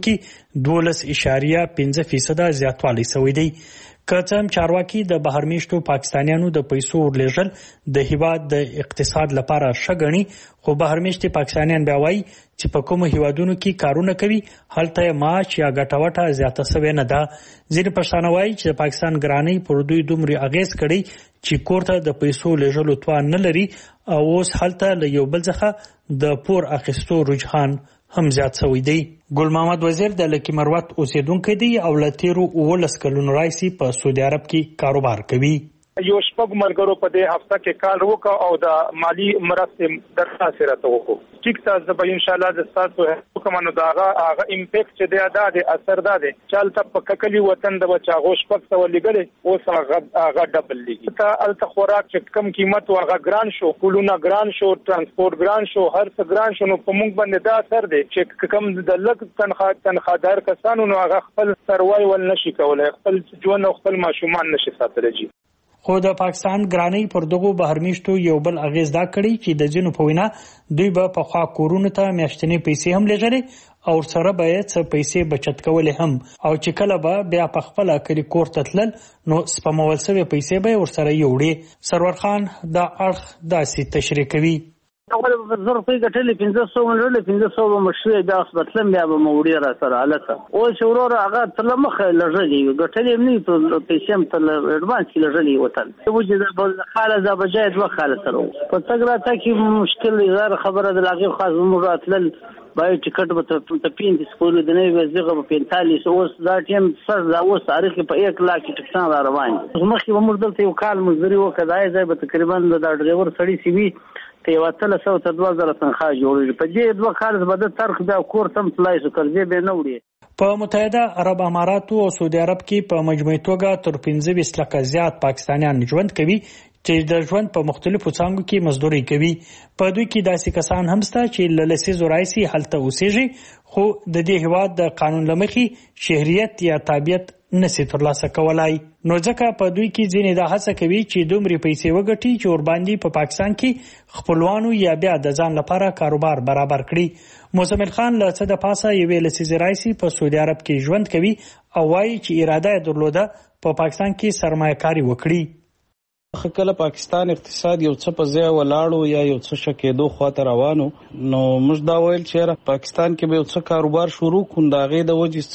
کې 12.5% زیاتوالی شوی دی. که څه هم چارواکي د بهر میشتو پاکستانیانو د پیسو ورلېږل د هیواد د اقتصاد لپاره ښه ګڼي، خو بهر میشتي پاکستانیان بیا وایي چې په کومو هیوادونو کې کارونه کوي هلته یې معاش یا ګټه وټه زیاته شوې نه ده. ځینې پښتانه وایي چې د پاکستان ګرانۍ پر دوی دومره اغېز کړی چې کور ته د پیسو لېږلو توان نه لري او اوس هلته له یو بل څخه د پور اخیستو رجحان هم زیات شوی دی. ګل محمد وزیر د لکی مروت اوسیدونکی دی او له تیرو 19 کلونو راهیسې په سعودي عرب کې کاروبار کوي. یو شپږ ملګرو په دې هفته کې کار وکړ او د مالی مرستې درخواست راته وکړو. ټیک ته زه به ان شاء الله د تاسو حکم نو دا هغه امپیکټ چې دی د اثر دی چالت په ککلی وطن د بچا غوښ پک ته ولګلې اوس هغه ډبل لګي ته الته خوراک چې کم قیمت هغه ګران شو، کولونه ګران شو، ترانسپورت ګران شو، هر څه ګران شو. نو په موږ باندې دا اثر دی چې کم د لږ تنخوادار کسانو نو هغه خپل سروایول نشي کولای، خپل ژوند او خپل ماشومان نشي ساتلی. خو د پاکستان ګرانۍ پر دغو بهرمیشتو یو بل اغیز دا کړی چې د ځینو په وینا دوی به په خوا کورونو ته میاشتنی پیسې هم لېږلې او سره به یې څه پیسې بچت کولې هم او چې کله به بیا په خپل کلی کور ته تلل نو سپمول شوی پیسې به ورسره یوړي. سرور خان دا اړخ داسې تشریح کوي. اول زر په ګټلې 1500 منډلې 1500 مشوي بیا اصبتلم بیا به موړي را سره حالته او شورور هغه تل مخه لږلې ګټلې نه ته پیسې هم تل اډوانس کې لږلې وتل وجه د حاله د بجایت وخاله سره په تګرا ته کې مشکل غیر خبره د لاغي خاص مراتل باید ټیکټ به ته پین د سکول د نه وزغه په 45 اوس دا ټیم سر دا اوس تاریخ په 1 لک ټکسان را روان دي. مخکې به موږ دلته یو کال مزدوري وکړای ځای به تقریبا د ډرایور سړی سی وی ته وتل سو ته 2000 تنخواه جوړې په دې 2 کال بعد ترخ دا کور تم فلای سو کړې به نه وړي. په متحده عرب اماراتو او سعودي عرب کې په مجموعي توګه تر 15 لک زیات پاکستانیان ژوند کوي چې د ژوند په مختلفو څانګو کې مزدوري کوي. په دوی کې داسې کسان هم شته چې له لسیزو راهیسې هلته اوسېږي خو د دې هیواد د قانون له مخې شهریت یا تابعیت نشي ترلاسه کولای. نو ځکه په دوی کې ځینې دا هڅه کوي چې دومره پیسې وګټي چې ورباندې په پاکستان کې خپلوانو یا بیا د ځان لپاره کاروبار برابر کړي. موسمل خان له څه د پاسه یوې لسیزې راهیسې په سعودي عرب کې ژوند کوي او وایي چې اراده یې درلوده په پاکستان کې سرمایه کاري وکړي. کله پاکستان اقتصاد یو څه په ځای ولاړو یا یو څه شکېدو خواته روانو نو موږ دا ویل چې پاکستان کې به یو څه کاروبار شروع کړو د هغې د وجې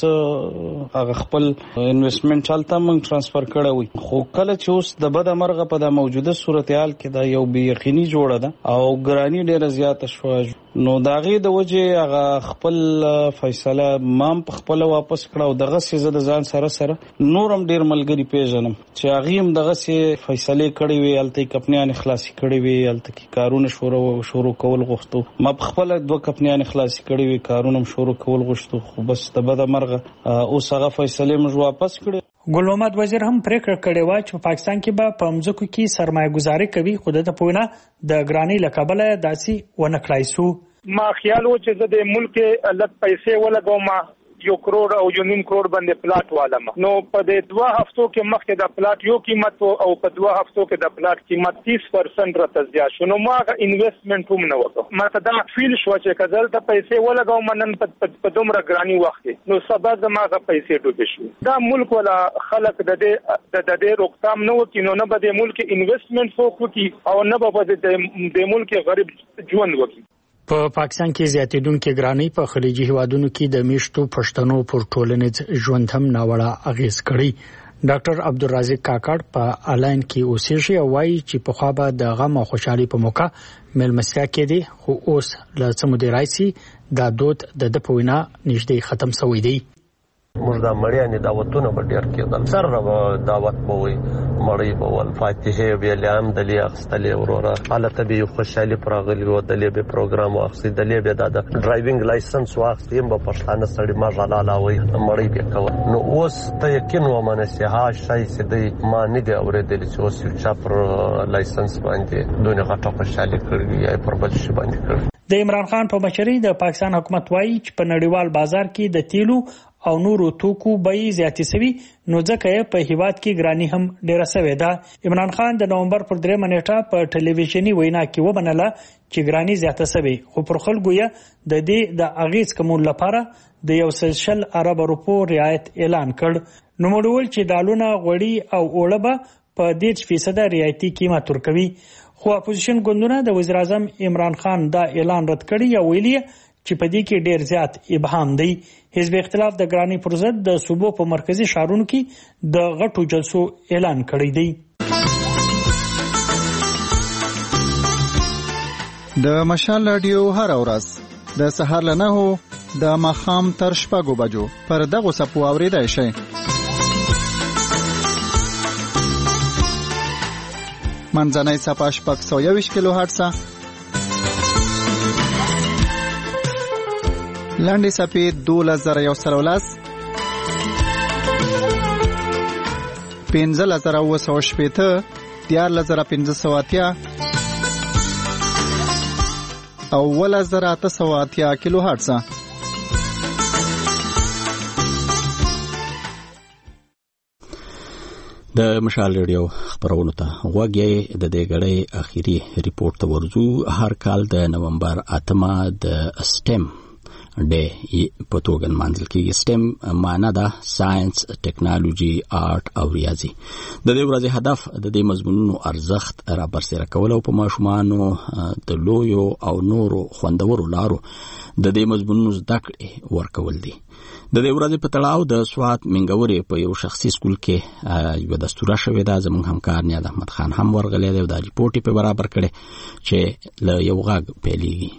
څه هغه خپل انویسټمنټ هلته موږ ټرانسفر کړی وي. خو کله چې اوس د بده مرغه په دا موجوده صورتحال کې دا یو بې یقیني جوړه ده او ګراني ډېره زیاته شوه نو د هغې د وجې هغه خپل فیصله مام په خپله واپس کړه او دغسې زه د ځان سره نور هم ډېر ملګري پېژنم چې هغې هم دغسې فیصلې کړې وي هلته یې کمپنیانې خلاصې کړې وي هلته کې کارونه شروع کول غوښتو ما په خپله 2 کمپنیانې خلاصې کړې وي کارونه هم شروع کول غوښتو خو بس د بده مرغه اوس هغه فیصلې موږ واپس کړې. ګل محمد وزیر هم پریکړه کړې وه چې په پاکستان کې به په مځکو کې سرمایه ګزاري کوي خو د په وینا د ګرانۍ له کبله داسې ونه کړای سو. ما خیال و چې زه د ملک لږ پیسې ولګوم 1 کروڑ او 1.5 کروڑ باندې پلاټ والم. نو په دې 2 هفتو کې مخکې د پلاټ یو قیمت او په 2 هفتو کې د پلاټ قیمت 30% راته زیات شو. نو ما انویسټمنټ هم نه وکړ. ما ته دا فیل شو چې کزل ته پیسې ولګاو منن په دومره ګرانی وخت نو سبا زماغه پیسې ډوبې شو. دا ملک ولا خلق د دې روکتام نه وکړي نو نه به د ملک انویسټمنټ وکړي او نه به د ملک غریب ژوند وکړي. په پاکستان کې زیاتېدونکو ګرانی په خلیجي هیوادونو کې د میشتو پښتنو پر ټولنیز ژوند هم ناوړه اغیز کړی. ډاکټر عبدالرزاق کاکړ په الاین کې اوسېږي او وایي چې په خوا به د غم او خوشحالي په موقع ملمستیا کې دي خو اوس له څه مودې راځي دا دود د په وینا نږدې ختم شوی دی. موږ د مړیانې دعوتونه به ډېر کېدل سره به دعوت به وي مړی به ول فاتحې ویلې هم دلې اخیستلې وروره هلته به یو خوشحالي پر راغلي وو دلې به پروګرام واخیستې دلې به د ډرایوینګ لایسنس واخیستې هم به پښتانه سړي ماژاله لاوي مړی به کوه. نو اوس ته یقین ومنه چې ها شای چې دی ما نه دی اورېدلی چې اوس یو چا پر لایسنس باندې دونه غټه خوشحالي کړې یا پر بل شي باندې کړې. د عمران خان په مشرۍ د پاکستان حکومت وایي چې په نړیوال بازار کې د تیلو او نورو توکو بیې زیاتې شوي نو ځکه یې په هیواد کې ګرانی هم ډیره شوې ده. عمران خان د نومبر پر 3 نیټه په ټلویزیونی وینا کې ومنله چې ګرانی زیاته شوې خو پر خلکو یې د دې د اغیز کمول لپاره د 100 ارب روپو رعایت اعلان کړ. نو موږ چې دالونه غوړي او اوړه به په 10% رعایتي قیمت ورکوي خو اپوزیشن ګوندونه د وزیر اعظم عمران خان دا اعلان رد کړی او ویلي چې په دې کې ډیر زیات ابهام دی. حزب اختلاف د ګرانی پر ضد د صوبو په مرکزی ښارونو کې د غټو جلسو اعلان کړی دی. د مشال رادیو هر ورځ د سهار له 9 د ماښام تر 6 بجو پر دغه سپو اوریدای شي. منځنۍ صفحه 621 کیلو هرتز، لاندې صفحه 2113، 15980، 14580 او 1880 کیلو هرتز. د مشال ریډیو خبرونه ته غوږی د دې غړې اخیری ریپورت ته ورځو. هر کال د نومبر 8 د سټیم ډے په توګه منځل کې. سټیم معنی ده ساينس، ټیکنالوژي، آرټ او ریاضي. د دې ورځې هدف د دې مضمونونو ارزښت را برسېره کول او په ماشومانو د لویو او نورو خوندورو لارو د دې مضمونونو زده کړې ورکول دي. د دې ورځې په تړاو د سوات منګوري په یو شخصي سکول کې یو دستوره شوې ده. زموږ همکار نیاد احمد خان هم ورغلی دی او دا ریپورت په برابر کړي چې له یو غاګ پیلېږي.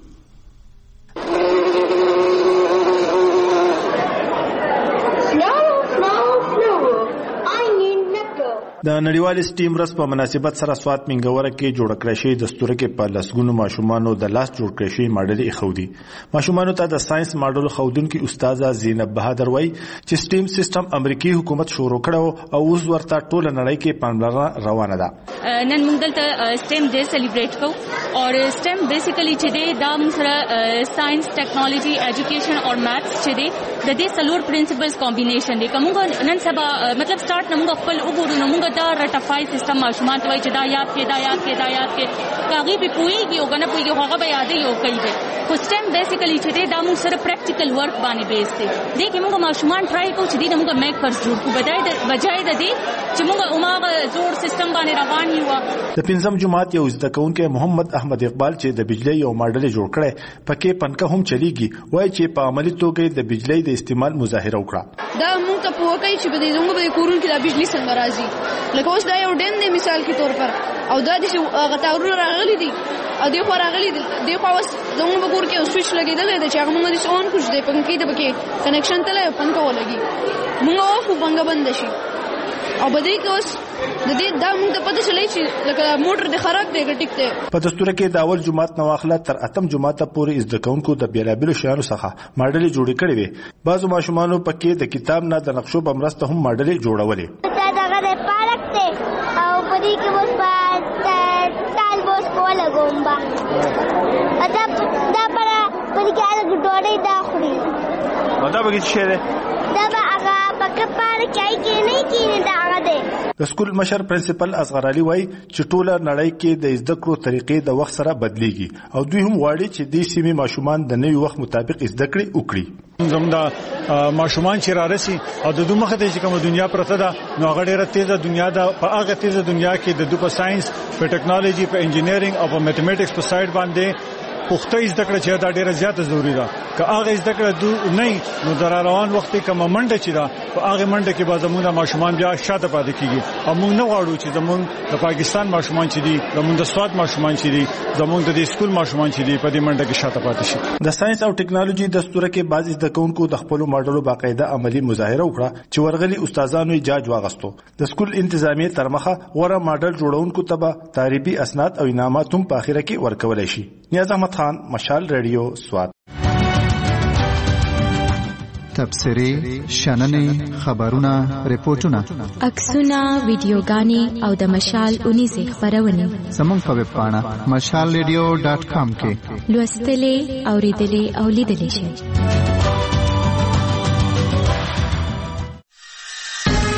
د نړیوال سټیم ورځ په مناسبت سره سوات منګوره کې جوړ کړی شوی دستوره کې په لسګونو ماشومانو د لاس جوړ کړی شوی ماډل اخودي. ماشومانو ته د ساينس ماډل خودونکو استاد زینب بهادر وای چې سټیم سیستم امریکایي حکومت شروع کړو او اوس ورته ټول نړۍ کې پاملرنه روانه ده. نن موږ دلته سټیم ډے سلیبریټ کوو او سټیم بیسیکلی چې دی دا موږ سره ساينس، ټیکنالوژي، ایجوکیشن او میثز چې دی د دې څلور پرنسپلز کمبینیشن دی. کومه نن سبا مطلب سٹارټ نه موږ خپل وګورو نو موږ دا رټفای سیستم ماشومان ته وایي چې دا یاد کې کاغي په پويږي او غنه پويږي هغه به یادې یو کوي. خو سټیم بیسیکلی چې دی دا موږ سره پریکټیکل ورک باندې بیس دی. دې کې موږ ماشومان ټرای کوو چې دې موږ میکرز جوړ کو بجای د دې چې موږ عمره زوړ سیستم باندې روان یو. د پنځم جماعت یو زده کوونکی محمد احمد اقبال چې د بجلی یو ماډل جوړ کړي پکې پنکه هم چلیږي وایي چې په عملی توګه د بجلی د استعمال مظاهره وکړه. دا موږ ته په وکړي چې به زموږ په کورونو کې د بجلی څنګه راځي. لکه اوس دا یو ډین دی مثال کې تور پر او دا د غتاورو راغلي دي او دی خو راغلي دی خو اوس زموږ په کور کې یو سوئچ لګیدل دی چې هغه موږ د اون کوش دی پنکې د پکې کنیکشن تله پنکه ولګي موږ خو پنکه بند شي او بده کې اوس د دې دا موږ ته پته چلای چې لکه موټر د خراب دی ټیک دی. په دستور کې د اول جماعت نو اخلا تر اتم جماعت پورې زده کوونکو د بیلابیلو شیانو څخه ماډل جوړ کړي وي. بعضو ماشومانو پکې د کتاب نه د نقشو بمرسته هم ماډل جوړولې. دا د پارک ته او پدې کې اوس په تال بوس کوله ګومبا اته دا پر پدې کې هغه ډوډۍ دا خوري دا به څه دی دا به هغه پکې پاره کې نه کینې دا هغه دی. د سکول مشر پرنسپل اصغر علي وایي چې ټوله نړۍ کې د زده کړو طریقې د وخت سره بدلیږي او دوی هم غواړي چې د سیمې ماشومان د نوي وخت مطابق زده کړې وکړي. زموږ ماشومان چې رارسي او د دوه مخه چې کوم دنیا پرته ده نو هغه ډیره تیزه دنیا ده. په هغه تیزه دنیا کې د دوه ساينس په ټیکنالوژي په انجینرینګ او په میتھمیټکس په سایډ باندې پخته زده کړه چې دا ډیره زیاته ضروری ده. که هغه زده کړه نه نو در روان وخت کې کوم منډه چې دا په هغه منډه کې به زموږ ماشومان بیا شاته پاتې کیږي. او موږ نه غواړو چې زموږ د پاکستان ماشومان چې دي زموږ د سواد ماشومان چې دي زموږ د سکول ماشومان چې دي په دې منډه کې شاته پاتې شي. د ساينس او ټیکنالوژي دستور کې بعض زده کوونکو د خپل ماډلو باقاعده عملی مظاهره وکړه چې ورغلي استادانو جاج واغستو. د سکول انتظامیه تر مخه غوړه ماډل جوړونکو ته تعریبي اسناد او انعامات هم په اخره کې ورکول شي. نیاز احمد خان، مشال ریډیو، سوات. تبصرې، شننې، خبرونه، ریپورتونه، عکسونه، ویډیوګانې او د مشال اونیزې خبرونه زموږ په ویب پاڼه mashalradio.com کې لوستلې، اوریدلې او لیدلې شئ.